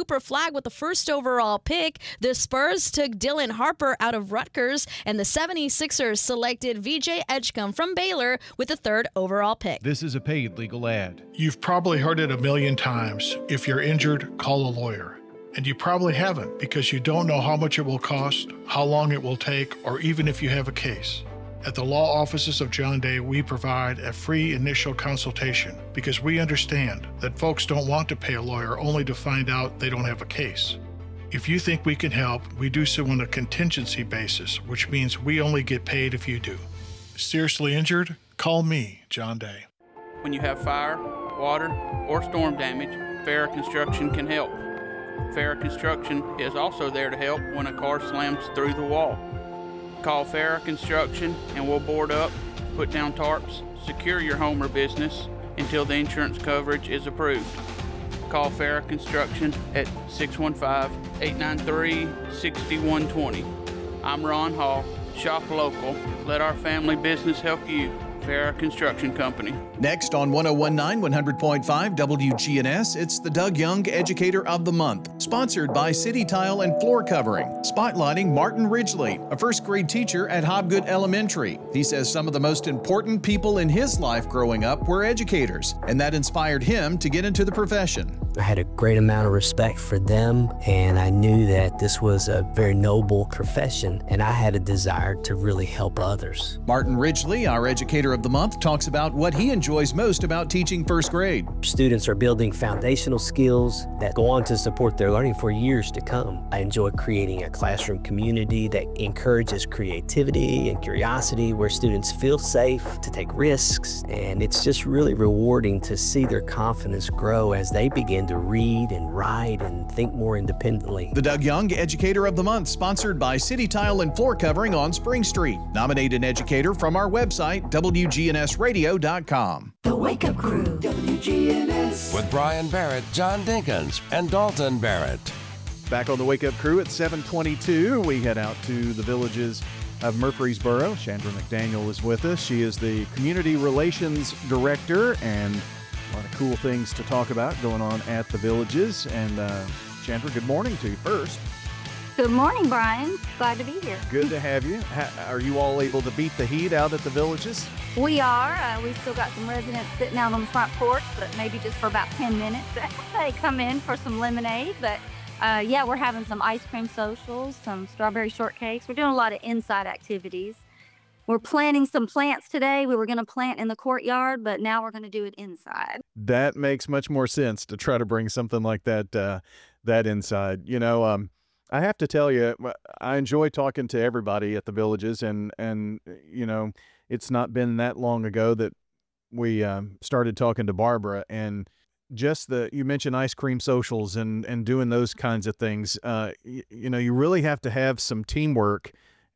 S23: Cooper Flagg with the first overall pick. The Spurs took Dylan Harper out of Rutgers, and the seventy-sixers selected V J Edgecombe from Baylor with the third overall pick.
S3: This is a paid legal ad.
S7: You've probably heard it a million times. If you're injured, call a lawyer. And you probably haven't because you don't know how much it will cost, how long it will take, or even if you have a case. At the law offices of John Day, we provide a free initial consultation because we understand that folks don't want to pay a lawyer only to find out they don't have a case. If you think we can help, we do so on a contingency basis, which means we only get paid if you do. Seriously injured? Call me, John Day.
S10: When you have fire, water, or storm damage, Farrah Construction can help. Farrah Construction is also there to help when a car slams through the wall. Call Farrah Construction and we'll board up, put down tarps, secure your home or business until the insurance coverage is approved. Call Farrah Construction at six one five, eight nine three, six one two zero. I'm Ron Hall. Shop local. Let our family business help you. Farrah Construction Company.
S8: Next on one oh one point nine, one hundred point five W G N S, it's the Doug Young Educator of the Month, sponsored by City Tile and Floor Covering, spotlighting Martin Ridgely, a first grade teacher at Hobgood Elementary. He says some of the most important people in his life growing up were educators, and that inspired him to get into the profession.
S11: I had a great amount of respect for them, and I knew that this was a very noble profession, and I had a desire to really help others.
S8: Martin Ridgely, our Educator of the Month, talks about what he enjoys most about teaching first grade.
S11: Students are building foundational skills that go on to support their learning for years to come. I enjoy creating a classroom community that encourages creativity and curiosity, where students feel safe to take risks, and it's just really rewarding to see their confidence grow as they begin to read and write and think more independently.
S8: The Doug Young Educator of the Month, sponsored by City Tile and Floor Covering on Spring Street. Nominate an educator from our website, W G N S radio dot com.
S1: The Wake Up Crew, W G N S.
S5: With Brian Barrett, John Dinkins, and Dalton Barrett.
S3: Back on the Wake Up Crew at seven twenty-two, we head out to the villages of Murfreesboro. Chandra McDaniel is with us. She is the Community Relations Director, and a lot of cool things to talk about going on at the villages. And uh, Chandra, good morning to you first.
S14: Good morning, Brian. Glad to be here.
S3: Good to have you. Ha- are you all able to beat the heat out at the villages?
S14: We are. Uh, we've still got some residents sitting out on the front porch, but maybe just for about ten minutes. They come in for some lemonade, but uh, yeah, we're having some ice cream socials, some strawberry shortcakes. We're doing a lot of inside activities. We're planting some plants today. We were going to plant in the courtyard, but now we're going to do it inside.
S3: That makes much more sense to try to bring something like that uh, that inside. You know, um, I have to tell you, I enjoy talking to everybody at the villages, and, and you know, it's not been that long ago that we um, started talking to Barbara, and just the, you mentioned ice cream socials and, and doing those kinds of things. Uh, you, you know, you really have to have some teamwork,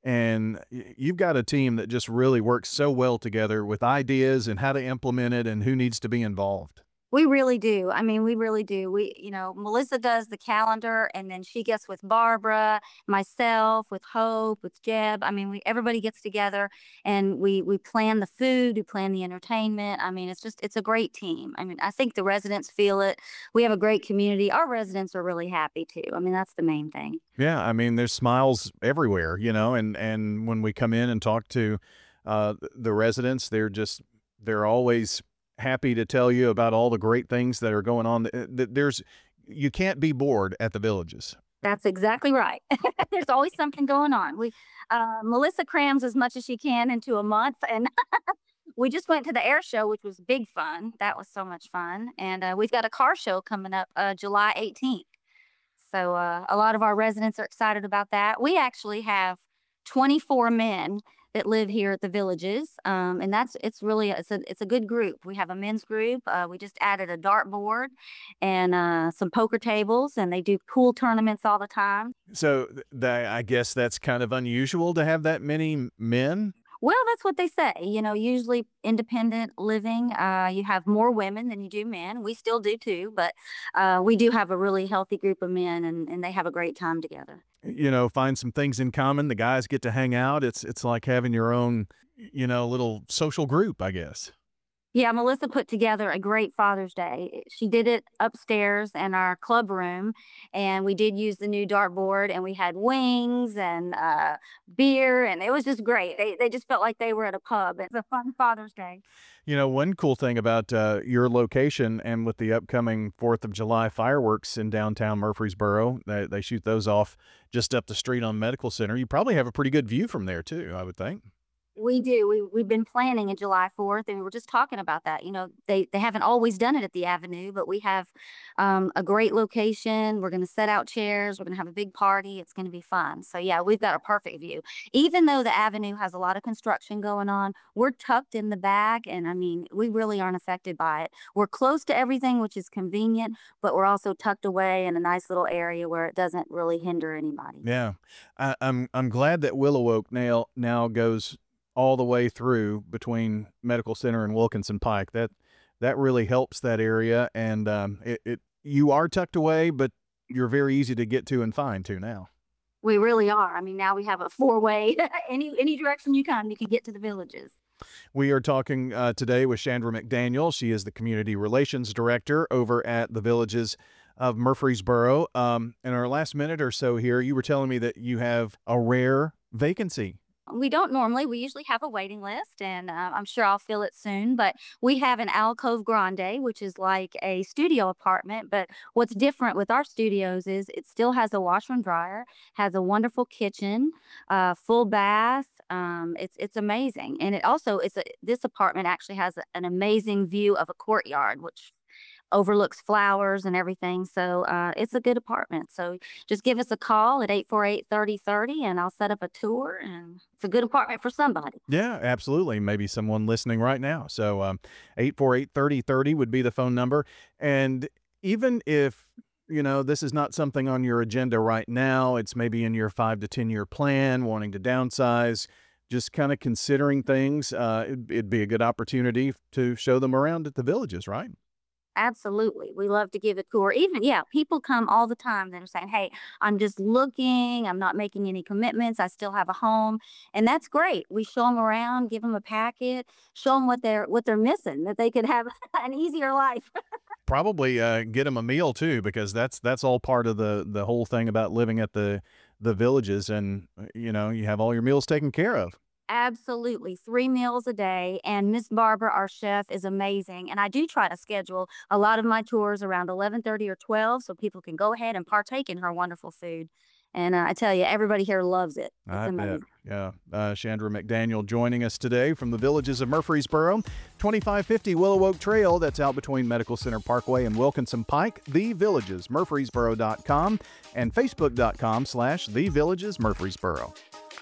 S3: and you've got a team that just really works so well together with ideas and how to implement it and who needs to be involved.
S14: We really do. I mean, we really do. We, you know, Melissa does the calendar, and then she gets with Barbara, myself, with Hope, with Jeb. I mean, we everybody gets together, and we we plan the food, we plan the entertainment. I mean, it's just it's a great team. I mean, I think the residents feel it. We have a great community. Our residents are really happy too. I mean, that's the main thing.
S3: Yeah, I mean, there's smiles everywhere, you know, and and when we come in and talk to uh, the residents, they're just they're always happy to tell you about all the great things that are going on. There's, you can't be bored at the villages.
S14: That's exactly right. There's always something going on. We, uh, Melissa crams as much as she can into a month, and we just went to the air show, which was big fun. That was so much fun. And uh, we've got a car show coming up uh, July eighteenth. So uh, a lot of our residents are excited about that. We actually have twenty-four men that live here at the villages, um, and that's it's really it's a it's a good group. We have a men's group. Uh, we just added a dartboard and uh, some poker tables, and they do pool tournaments all the time.
S3: So th- I guess that's kind of unusual to have that many men.
S14: Well, that's what they say. You know, usually independent living, uh, you have more women than you do men. We still do too, but uh, we do have a really healthy group of men, and, and they have a great time together.
S3: You know, find some things in common. The guys get to hang out. It's it's like having your own, you know, little social group, I guess.
S14: Yeah, Melissa put together a great Father's Day. She did it upstairs in our club room, and we did use the new dartboard, and we had wings and uh, beer, and it was just great. They they just felt like they were at a pub. It's a fun Father's Day.
S3: You know, one cool thing about uh, your location and with the upcoming fourth of July fireworks in downtown Murfreesboro, they, they shoot those off just up the street on Medical Center. You probably have a pretty good view from there, too, I would think.
S14: We do. We, we've been planning in July fourth, and we were just talking about that. You know, they, they haven't always done it at the Avenue, but we have um, a great location. We're going to set out chairs. We're going to have a big party. It's going to be fun. So, yeah, we've got a perfect view. Even though the Avenue has a lot of construction going on, we're tucked in the back, and, I mean, we really aren't affected by it. We're close to everything, which is convenient, but we're also tucked away in a nice little area where it doesn't really hinder anybody.
S3: Yeah. I, I'm, I'm glad that Willow Oak now, now goes all the way through between Medical Center and Wilkinson Pike. That that really helps that area, and um, it, it you are tucked away, but you're very easy to get to and find too now.
S14: We really are. I mean, now we have a four-way. any any direction you come, you can get to the Villages.
S3: We are talking uh, today with Chandra McDaniel. She is the Community Relations Director over at the Villages of Murfreesboro. Um, in our last minute or so here, you were telling me that you have a rare vacancy.
S14: We don't normally. We usually have a waiting list, and uh, I'm sure I'll fill it soon. But we have an alcove grande, which is like a studio apartment. But what's different with our studios is it still has a washer and dryer, has a wonderful kitchen, uh, full bath. Um, it's it's amazing, and it also is a, this apartment actually has a, an amazing view of a courtyard, which overlooks flowers and everything. So uh, it's a good apartment. So just give us a call at eight four eight, three oh three oh, and I'll set up a tour. And it's a good apartment for somebody.
S3: Yeah, absolutely. Maybe someone listening right now. So um, eight four eight, three oh three oh would be the phone number. And even if, you know, this is not something on your agenda right now, it's maybe in your five to ten year plan, wanting to downsize, just kind of considering things, uh, it'd, it'd be a good opportunity to show them around at the Villages, right?
S14: Absolutely. We love to give a tour. Even, yeah, people come all the time that are saying, hey, I'm just looking. I'm not making any commitments. I still have a home. And that's great. We show them around, give them a packet, show them what they're, what they're missing, that they could have an easier life.
S3: Probably uh, get them a meal too, because that's, that's all part of the, the whole thing about living at the, the Villages. And, you know, you have all your meals taken care of.
S14: Absolutely. Three meals a day. And Miss Barbara, our chef, is amazing. And I do try to schedule a lot of my tours around eleven thirty or twelve so people can go ahead and partake in her wonderful food. And uh, I tell you, everybody here loves it. It's
S3: I
S14: amazing.
S3: bet. Yeah. Uh, Chandra McDaniel joining us today from the Villages of Murfreesboro. twenty-five fifty Willow Oak Trail. That's out between Medical Center Parkway and Wilkinson Pike. The Villages, Murfreesboro dot com and Facebook dot com slash The Villages Murfreesboro.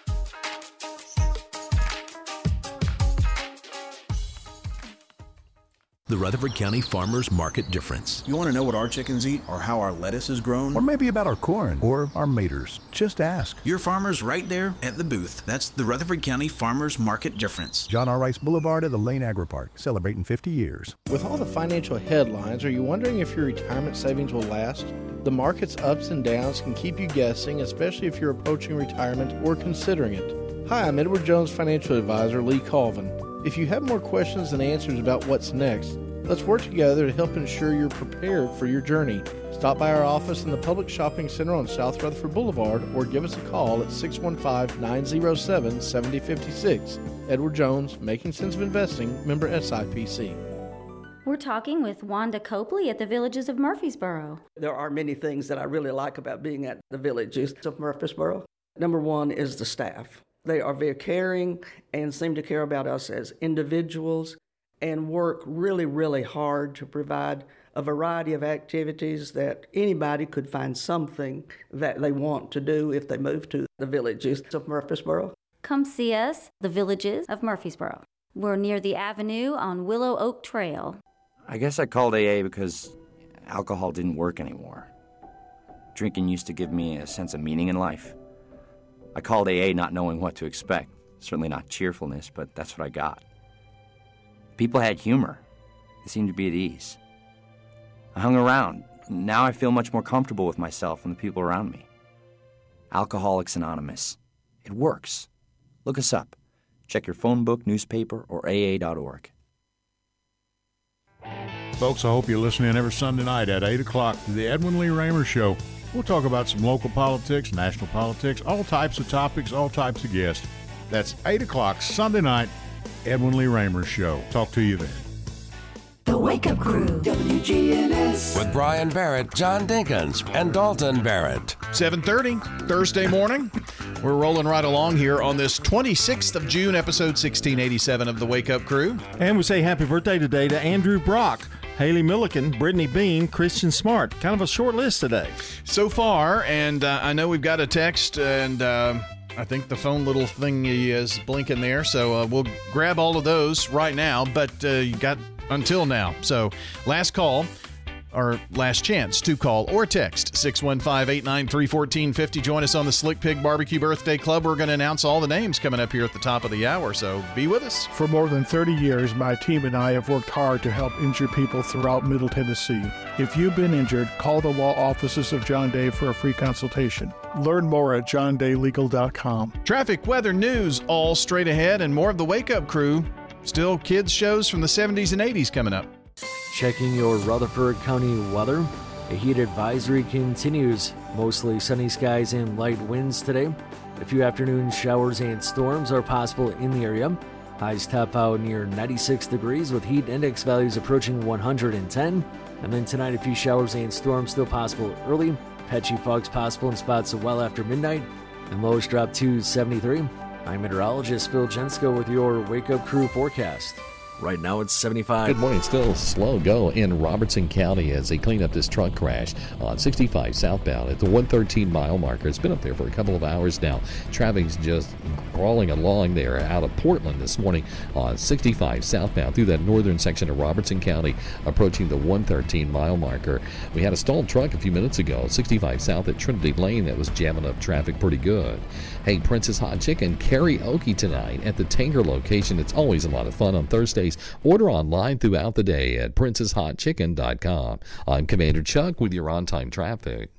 S15: The Rutherford County Farmers Market Difference.
S16: You want to know what our chickens eat or how our lettuce is grown?
S17: Or maybe about our corn or our maters. Just ask.
S16: Your farmer's right there at the booth. That's the Rutherford County Farmers Market Difference.
S17: John R. Rice Boulevard at the Lane Agri Park, celebrating fifty years.
S20: With all the financial headlines, are you wondering if your retirement savings will last? The market's ups and downs can keep you guessing, especially if you're approaching retirement or considering it. Hi, I'm Edward Jones Financial Advisor Lee Colvin. If you have more questions than answers about what's next, let's work together to help ensure you're prepared for your journey. Stop by our office in the Public Shopping Center on South Rutherford Boulevard or give us a call at six one five, nine oh seven, seven oh five six. Edward Jones, Making Sense of Investing, member S I P C.
S21: We're talking with Wanda Copley at the Villages of Murfreesboro.
S24: There are many things that I really like about being at the Villages of Murfreesboro. Number one is the staff. They are very caring and seem to care about us as individuals and work really, really hard to provide a variety of activities that anybody could find something that they want to do if they move to the Villages of Murfreesboro.
S21: Come see us, the Villages of Murfreesboro. We're near the Avenue on Willow Oak Trail.
S25: I guess I called A A because alcohol didn't work anymore. Drinking used to give me a sense of meaning in life. I called A A not knowing what to expect. Certainly not cheerfulness, but that's what I got. People had humor. They seemed to be at ease. I hung around. Now I feel much more comfortable with myself and the people around me. Alcoholics Anonymous. It works. Look us up. Check your phone book, newspaper, or A A dot org.
S18: Folks, I hope you listen in every Sunday night at eight o'clock to the Edwin Lee Raymer Show. We'll talk about some local politics, national politics, all types of topics, all types of guests. That's eight o'clock Sunday night, Edwin Lee Raymer Show. Talk to you then.
S1: The Wake Up Crew, W G N S.
S5: With Brian Barrett, John Dinkins, and Dalton Barrett.
S8: seven thirty, Thursday morning. We're rolling right along here on this twenty-sixth of June, episode sixteen eighty-seven of The Wake Up Crew.
S9: And we say happy birthday today to Andrew Brock, Haley Milliken, Brittany Bean, Christian Smart. Kind of a short list today.
S8: So far, and uh, I know we've got a text, and uh, I think the phone little thingy is blinking there, so uh, we'll grab all of those right now, but uh, you got until now. So last call, or last chance to call or text six one five, eight nine three, one four five zero. Join us on the Slick Pig Barbecue Birthday Club. We're going to announce all the names coming up here at the top of the hour, so be with us.
S7: For more than thirty years, my team and I have worked hard to help injured people throughout Middle Tennessee. If you've been injured, call the law offices of John Day for a free consultation. Learn more at john day legal dot com.
S8: Traffic, weather, news, all straight ahead, and more of the Wake Up Crew. Still kids shows from the seventies and eighties coming up.
S2: Checking your Rutherford County weather. A heat advisory continues. Mostly sunny skies and light winds today. A few afternoon showers and storms are possible in the area. Highs top out near ninety-six degrees with heat index values approaching one hundred ten. And then tonight a few showers and storms still possible early. Patchy fogs possible in spots well after midnight. And lows drop to seventy-three. I'm meteorologist Phil Jensko with your Wake Up Crew forecast. Right now it's seventy-five.
S4: Good morning. Still slow go in Robertson County as they clean up this truck crash on sixty-five southbound at the one thirteen mile marker. It's been up there for a couple of hours now. Traffic's just crawling along there out of Portland this morning on sixty-five southbound through that northern section of Robertson County, approaching the one thirteen mile marker. We had a stalled truck a few minutes ago, sixty-five south at Trinity Lane, that was jamming up traffic pretty good. Hey, Prince's Hot Chicken karaoke tonight at the Tanger location. It's always a lot of fun on Thursdays. Order online throughout the day at princess hot chicken dot com. I'm Commander Chuck with your on-time traffic.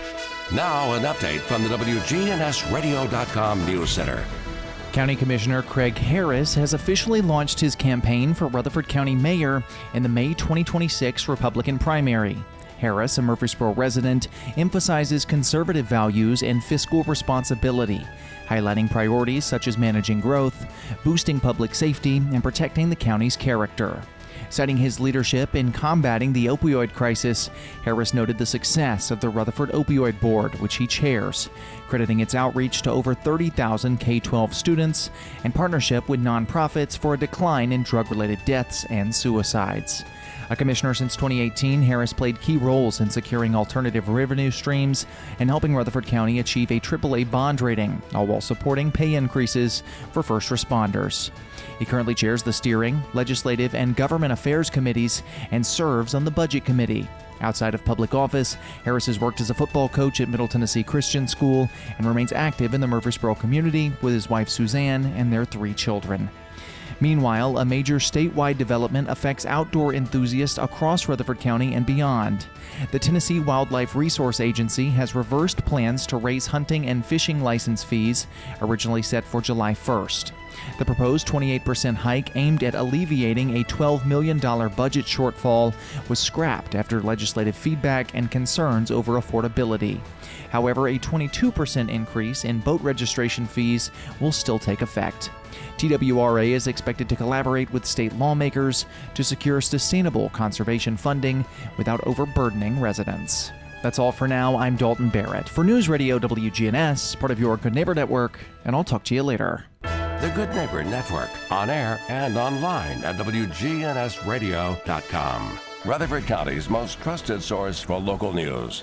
S5: Now an update from the W G N S radio dot com News Center.
S6: County Commissioner Craig Harris has officially launched his campaign for Rutherford County Mayor in the May twenty twenty-six Republican primary. Harris, a Murfreesboro resident, emphasizes conservative values and fiscal responsibility, highlighting priorities such as managing growth, boosting public safety, and protecting the county's character. Citing his leadership in combating the opioid crisis, Harris noted the success of the Rutherford Opioid Board, which he chairs, crediting its outreach to over thirty thousand K twelve students and partnership with nonprofits for a decline in drug-related deaths and suicides. A commissioner since twenty eighteen, Harris played key roles in securing alternative revenue streams and helping Rutherford County achieve a triple A bond rating, all while supporting pay increases for first responders. He currently chairs the Steering, Legislative, and Government Affairs Committees and serves on the Budget Committee. Outside of public office, Harris has worked as a football coach at Middle Tennessee Christian School and remains active in the Murfreesboro community with his wife Suzanne and their three children. Meanwhile, a major statewide development affects outdoor enthusiasts across Rutherford County and beyond. The Tennessee Wildlife Resource Agency has reversed plans to raise hunting and fishing license fees, originally set for July first. The proposed twenty-eight percent hike aimed at alleviating a twelve million dollars budget shortfall was scrapped after legislative feedback and concerns over affordability. However, a twenty-two percent increase in boat registration fees will still take effect. T W R A is expected to collaborate with state lawmakers to secure sustainable conservation funding without overburdening residents. That's all for now. I'm Dalton Barrett for News Radio W G N S, part of your Good Neighbor Network, and I'll talk to you later.
S5: The Good Neighbor Network, on air and online at W G N S radio dot com. Rutherford County's most trusted source for local news.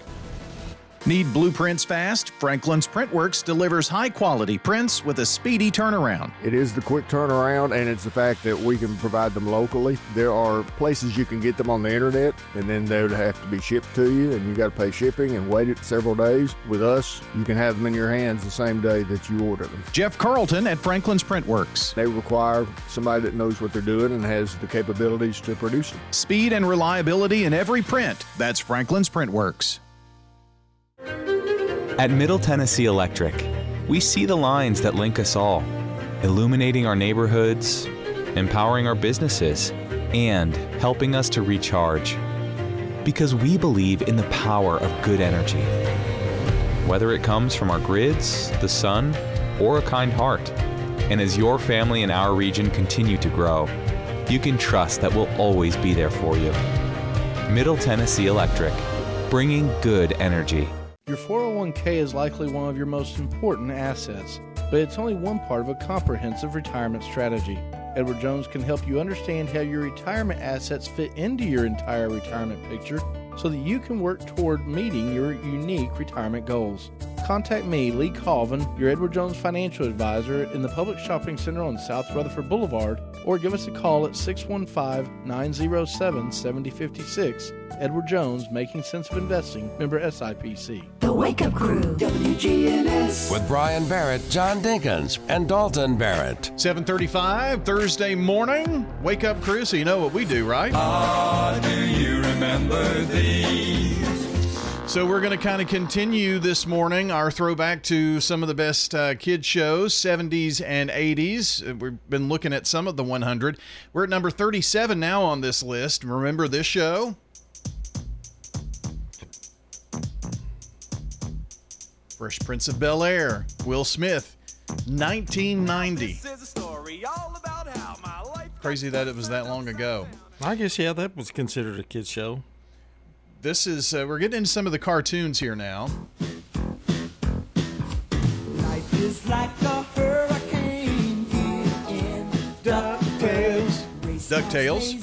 S8: Need blueprints fast? Franklin's Printworks delivers high-quality prints with a speedy turnaround.
S12: It is the quick turnaround, and it's the fact that we can provide them locally. There are places you can get them on the internet, and then they would have to be shipped to you, and you got to pay shipping and wait it several days. With us, you can have them in your hands the same day that you order them.
S8: Jeff Carlton at Franklin's Printworks.
S12: They require somebody that knows what they're doing and has the capabilities to produce them.
S8: Speed and reliability in every print. That's Franklin's Printworks.
S19: At Middle Tennessee Electric, we see the lines that link us all, illuminating our neighborhoods, empowering our businesses, and helping us to recharge. Because we believe in the power of good energy. Whether it comes from our grids, the sun, or a kind heart. And as your family and our region continue to grow, you can trust that we'll always be there for you. Middle Tennessee Electric, bringing good energy.
S20: Your four oh one k is likely one of your most important assets, but it's only one part of a comprehensive retirement strategy. Edward Jones can help you understand how your retirement assets fit into your entire retirement picture so that you can work toward meeting your unique retirement goals. Contact me, Lee Colvin, your Edward Jones financial advisor in the Public Shopping Center on South Rutherford Boulevard, or give us a call at six one five, nine oh seven, seven oh five six. Edward Jones, Making Sense of Investing, member S I P C.
S1: The Wake Up Crew, W G N S.
S5: With Brian Barrett, John Dinkins, and Dalton Barrett.
S8: seven thirty-five, Thursday morning. Wake Up Crew, so you know what we do, right?
S1: Ah, do you remember these?
S8: So we're going to kind of continue this morning our throwback to some of the best uh, kid shows, seventies and eighties. We've been looking at some of the one hundred. We're at number thirty-seven now on this list. Remember this show? Fresh Prince of Bel-Air, Will Smith, nineteen ninety. Crazy that it was that long ago.
S9: I guess, yeah, that was considered a kid's show.
S8: This is, uh, we're getting into some of the cartoons here now.
S1: Life is like a hurricane in DuckTales.
S8: DuckTales.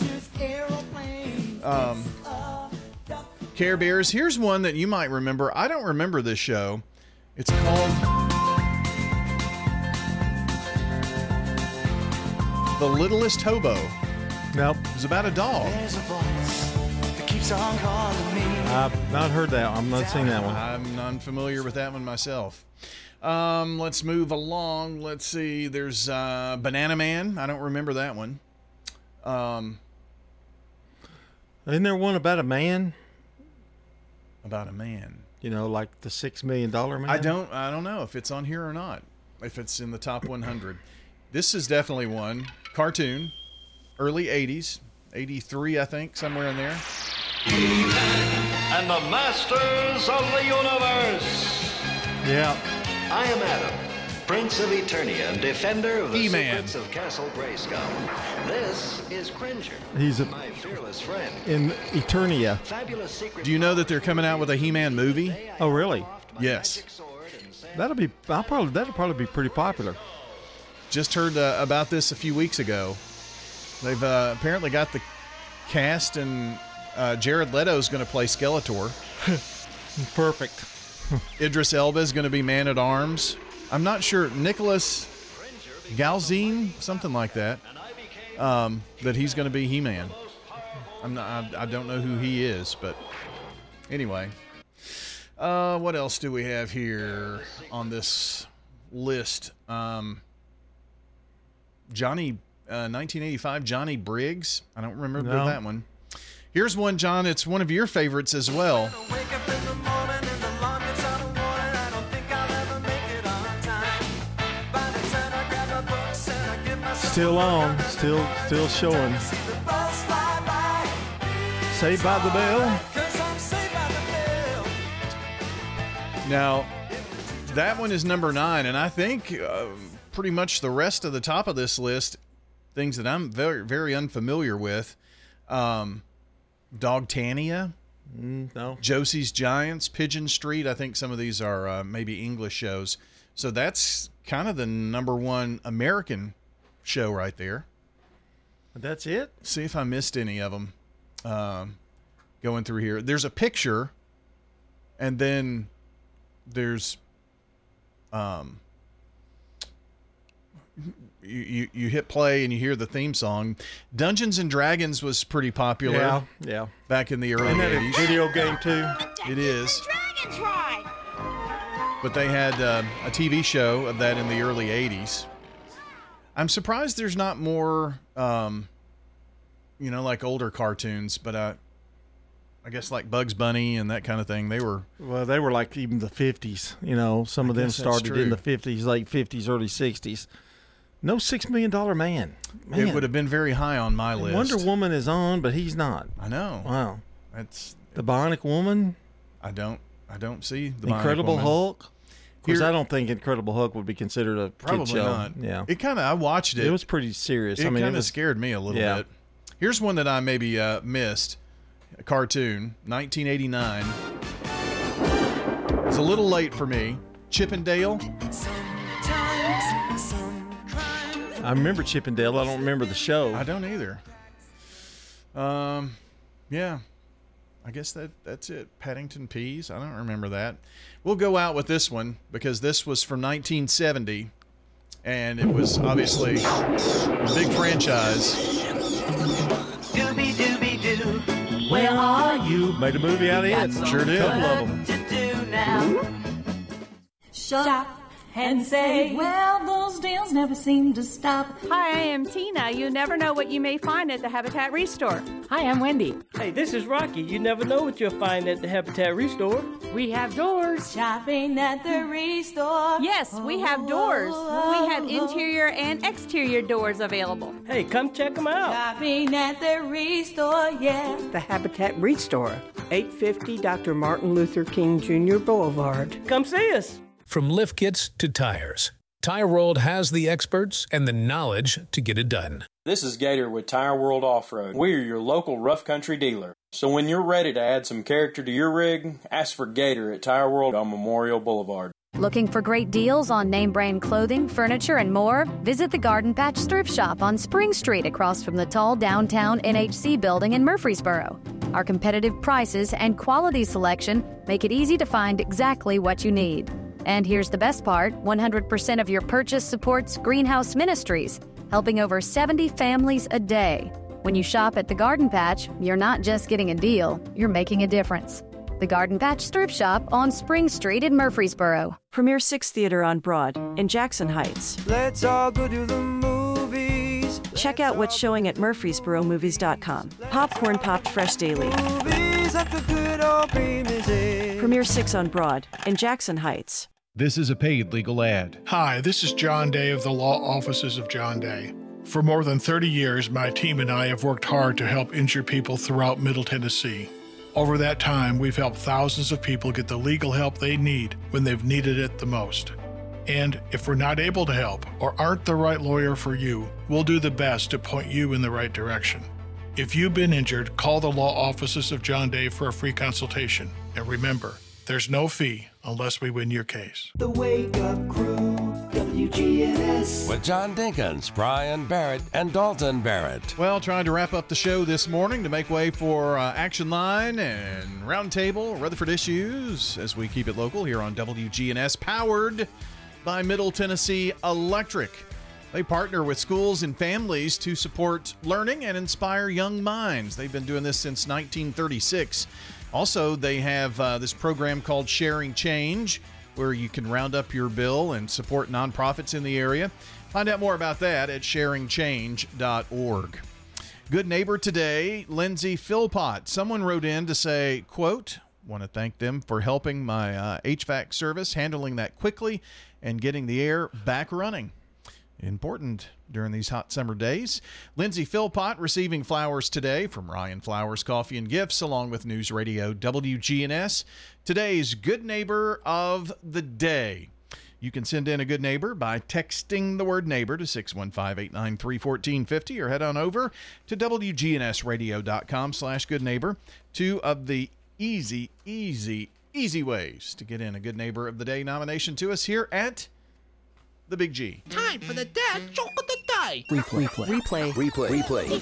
S8: Um, Care Bears. Here's one that you might remember. I don't remember this show. It's called The Littlest Hobo.
S9: Nope.
S8: It was about a dog.
S1: There's a voice that keeps on calling me.
S9: I've not heard that. I'm not seeing that one.
S8: I'm unfamiliar with that one myself. Um, let's move along. Let's see. There's uh, Banana Man. I don't remember that one. Um,
S9: Isn't there one about a man?
S8: About a man.
S9: You know, like the six million dollar man?
S8: I don't I don't know if it's on here or not. If it's in the top one hundred. This is definitely one. Cartoon. Early eighties. eighty-three, I think, somewhere in there.
S10: And the masters of the universe.
S9: Yeah.
S10: I am Adam, Prince of Eternia and defender of the
S8: E-Man.
S10: secrets of Castle Grayskull. This is Cringer,
S9: He's a,
S10: my fearless friend.
S9: in Eternia.
S10: Fabulous secret.
S8: Do you know that they're coming out with a He-Man movie?
S9: Oh, really?
S8: Yes.
S9: That'll be. I'll probably. That'll probably be pretty popular.
S8: Just heard uh, about this a few weeks ago. They've uh, apparently got the cast, and uh, Jared Leto's going to play Skeletor.
S9: Perfect.
S8: Idris Elba is going to be Man-at-Arms. I'm not sure. Nicholas Galzine, something like that, um, that he's going to be He-Man. I'm not, I, I don't know who he is, but anyway. Uh, what else do we have here on this list? Um, Johnny, uh, nineteen eighty-five, Johnny Briggs. I don't remember
S9: No.
S8: that one. Here's one, John. It's one of your favorites as well.
S9: Still on. Still. Still showing. Saved by the Bell.
S8: Now, that one is number nine, and I think uh, pretty much the rest of the top of this list, things that I'm very, very unfamiliar with. Um, Dogtania,
S9: Mm, no.
S8: Josie's Giants, Pigeon Street. I think some of these are uh, maybe English shows. So that's kind of the number one American show right there.
S9: That's it?
S8: See if I missed any of them um, going through here. There's a picture, and then there's um you, you you hit play and you hear the theme song. Dungeons and Dragons was pretty popular.
S9: Yeah, yeah.
S8: Back in the early
S9: Isn't that a
S8: eighties.
S9: video game too?
S8: It is. But they had uh, a T V show of that in the early eighties. I'm surprised there's not more, um, you know, like older cartoons, but uh, I guess like Bugs Bunny and that kind of thing. They were.
S9: Well, they were like even the fifties. You know, some
S8: I
S9: of them
S8: guess that's
S9: started
S8: true.
S9: in the fifties, late fifties, early sixties. No Six Million Dollar Man. Man.
S8: It would have been very high on my list.
S9: Wonder Woman is on, but he's not.
S8: I know.
S9: Wow.
S8: That's
S9: the Bionic Woman.
S8: I don't. I don't see the
S9: Incredible
S8: Bionic Woman.
S9: Hulk. Of course,
S8: Here-
S9: I don't think Incredible Hulk would be considered a
S8: Probably
S9: kid show.
S8: not.
S9: Yeah.
S8: It kind of. I watched it.
S9: It was pretty serious.
S8: It
S9: I mean,
S8: kind
S9: it
S8: of
S9: was
S8: scared me a little
S9: yeah.
S8: bit. Here's one that I maybe uh, missed. A cartoon, nineteen eighty-nine. It's a little late for me. Chip and Dale.
S9: I remember Chip and Dale. I don't remember the show.
S8: I don't either. Um, yeah. I guess that that's it. Paddington Peas. I don't remember that. We'll go out with this one because this was from nineteen seventy, and it was obviously a big franchise.
S1: Dooby dooby doo.
S9: Where are you? Made a movie out of it.
S8: Sure did.
S9: A couple of them.
S1: To do now.
S11: Shop and say, well, those deals never seem to stop.
S13: Hi, I am Tina. You never know what you may find at the Habitat Restore.
S14: Hi, I'm Wendy. Hey, this is Rocky. You never know what you'll find at the Habitat Restore.
S11: We have doors. Shopping at the Restore.
S13: Yes, we have doors. We have interior and exterior doors available.
S14: Hey, come check them out.
S11: Shopping at the Restore, yeah.
S22: The Habitat Restore, eight fifty Doctor Martin Luther King Junior Boulevard.
S14: Come see us.
S23: From lift kits to tires, Tire World has the experts and the knowledge to get it done.
S26: This is Gator with Tire World Off-Road. We are your local rough country dealer. So when you're ready to add some character to your rig, ask for Gator at Tire World on Memorial Boulevard.
S27: Looking for great deals on name brand clothing, furniture, and more? Visit the Garden Patch Thrift Shop on Spring Street across from the tall downtown N H C building in Murfreesboro. Our competitive prices and quality selection make it easy to find exactly what you need. And here's the best part, one hundred percent of your purchase supports Greenhouse Ministries, helping over seventy families a day. When you shop at the Garden Patch, you're not just getting a deal, you're making a difference. The Garden Patch Thrift Shop on Spring Street in Murfreesboro.
S28: Premier Six Theater on Broad in Jackson Heights.
S1: Let's all go to the movies.
S28: Check out what's showing at murfreesboro movies dot com. Popcorn popped fresh daily.
S1: Movies at the good old Premier Six.
S28: Premier Six on Broad in Jackson Heights.
S8: This is a paid legal ad.
S7: Hi, this is John Day of the Law Offices of John Day. For more than thirty years, my team and I have worked hard to help injured people throughout Middle Tennessee. Over that time, we've helped thousands of people get the legal help they need when they've needed it the most. And if we're not able to help or aren't the right lawyer for you, we'll do the best to point you in the right direction. If you've been injured, call the Law Offices of John Day for a free consultation. And remember, there's no fee unless we win your case.
S1: The Wake Up Crew, W G N S.
S5: With John Dinkins, Brian Barrett, and Dalton Barrett.
S8: Well, trying to wrap up the show this morning to make way for uh, Action Line and Roundtable, Rutherford Issues, as we keep it local here on W G N S, powered by Middle Tennessee Electric. They partner with schools and families to support learning and inspire young minds. They've been doing this since nineteen thirty-six. Also, they have uh, this program called Sharing Change, where you can round up your bill and support nonprofits in the area. Find out more about that at sharing change dot org. Good neighbor today, Lindsay Philpott. Someone wrote in to say, quote, want to thank them for helping my uh, H V A C service, handling that quickly and getting the air back running. Important during these hot summer days. Lindsay Philpott receiving flowers today from Ryan Flowers Coffee and Gifts, along with News Radio W G N S. Today's Good Neighbor of the Day. You can send in a good neighbor by texting the word neighbor to six one five, eight nine three, one four five zero or head on over to W G N S radio dot com slash good neighbor. Two of the easy, easy, easy ways to get in a Good Neighbor of the Day nomination to us here at the Big G.
S29: Time for the dad joke of the day.
S28: Replay. Replay.
S29: Replay.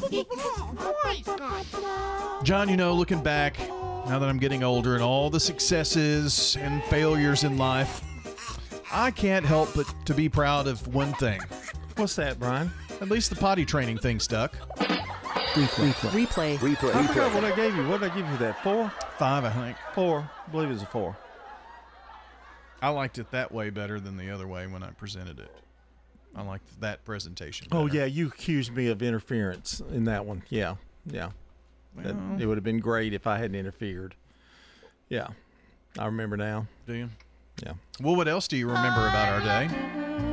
S29: Replay.
S8: John, you know, looking back, now that I'm getting older and all the successes and failures in life, I can't help but to be proud of one thing.
S9: What's that, Brian?
S8: At least the potty training thing stuck.
S28: Replay. Replay.
S9: Replay. I forgot what I gave you. What did I give you that? Four?
S8: Five, I think.
S9: Four. I believe it was a four.
S8: I liked it that way better than the other way when I presented it. I liked that presentation better.
S9: Oh, yeah. You accused me of interference in that one. Yeah. Yeah.
S8: Well,
S9: that, it would have been great if I hadn't interfered. Yeah. I remember now.
S8: Do you?
S9: Yeah.
S8: Well, what else do you remember about our day?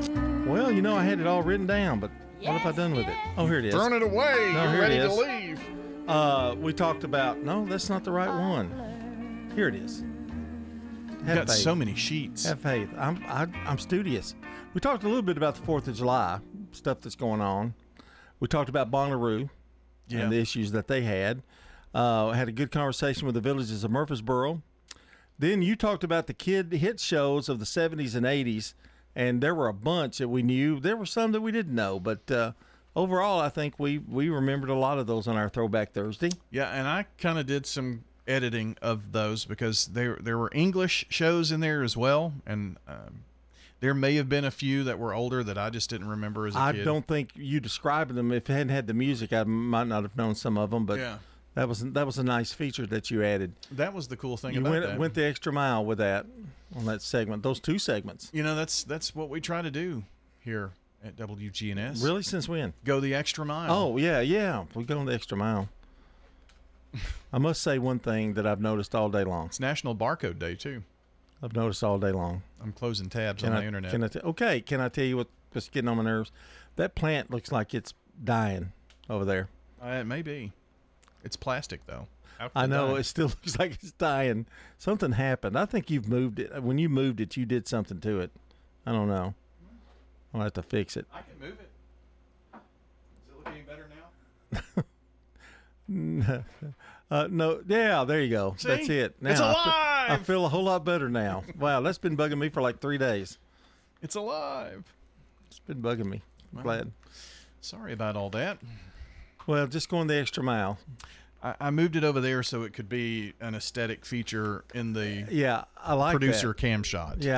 S9: Well, you know, I had it all written down, but what have I done with it? Oh, here it is.
S8: Thrown it away.
S9: No,
S8: You're
S9: here
S8: ready
S9: it
S8: to
S9: is.
S8: leave.
S9: Uh, we talked about, no, that's not the right one. Here it is.
S8: You've got so many sheets.
S9: Have faith. I'm I, I'm studious. We talked a little bit about the fourth of July, stuff that's going on. We talked about Bonnaroo
S8: Yeah.
S9: and the issues that they had. Uh, had a good conversation with the villages of Murfreesboro. Then you talked about the kid hit shows of the seventies and eighties, and there were a bunch that we knew. There were some that we didn't know, but uh, overall, I think we, we remembered a lot of those on our Throwback Thursday.
S8: Yeah, and I kind of did some editing of those because there there were English shows in there as well, and um, there may have been a few that were older that I just didn't remember as a
S9: I
S8: kid.
S9: don't think you described them. If it hadn't had the music, I might not have known some of them, but
S8: Yeah.
S9: that was that was a nice feature that you added.
S8: That was the cool thing
S9: You
S8: about
S9: went,
S8: that.
S9: went the extra mile with that on that segment, those two segments.
S8: You know, that's that's what we try to do here at W G N S.
S9: Really, since when?
S8: Go the extra mile.
S9: Oh, yeah, yeah. We go the extra mile. I must say one thing that I've noticed all day long.
S8: It's National Barcode Day, too.
S9: I've noticed all day long.
S8: I'm closing tabs
S9: Can
S8: on
S9: I,
S8: the internet.
S9: Can I t- okay, can I tell you what, what's getting on my nerves? That plant looks like it's dying over there.
S8: Uh, it may be. It's plastic, though. How could
S9: I know.
S8: die?
S9: It still looks like it's dying. Something happened. I think you've moved it. When you moved it, you did something to it. I don't know. I'll have to fix it.
S8: I can move it. Is it looking any better now?
S9: uh, no, yeah, there you go.
S8: See?
S9: That's it. Now
S8: It's
S9: I fe-
S8: alive!
S9: I feel a whole lot better now. Wow, that's been bugging me for like three days.
S8: It's alive.
S9: It's been bugging me. I'm
S8: Well,
S9: glad.
S8: Sorry about all that.
S9: Well, just going the extra mile.
S8: I, I moved it over there so it could be an aesthetic feature in the
S9: Yeah, I like
S8: producer
S9: that.
S8: cam shot.
S9: Yeah,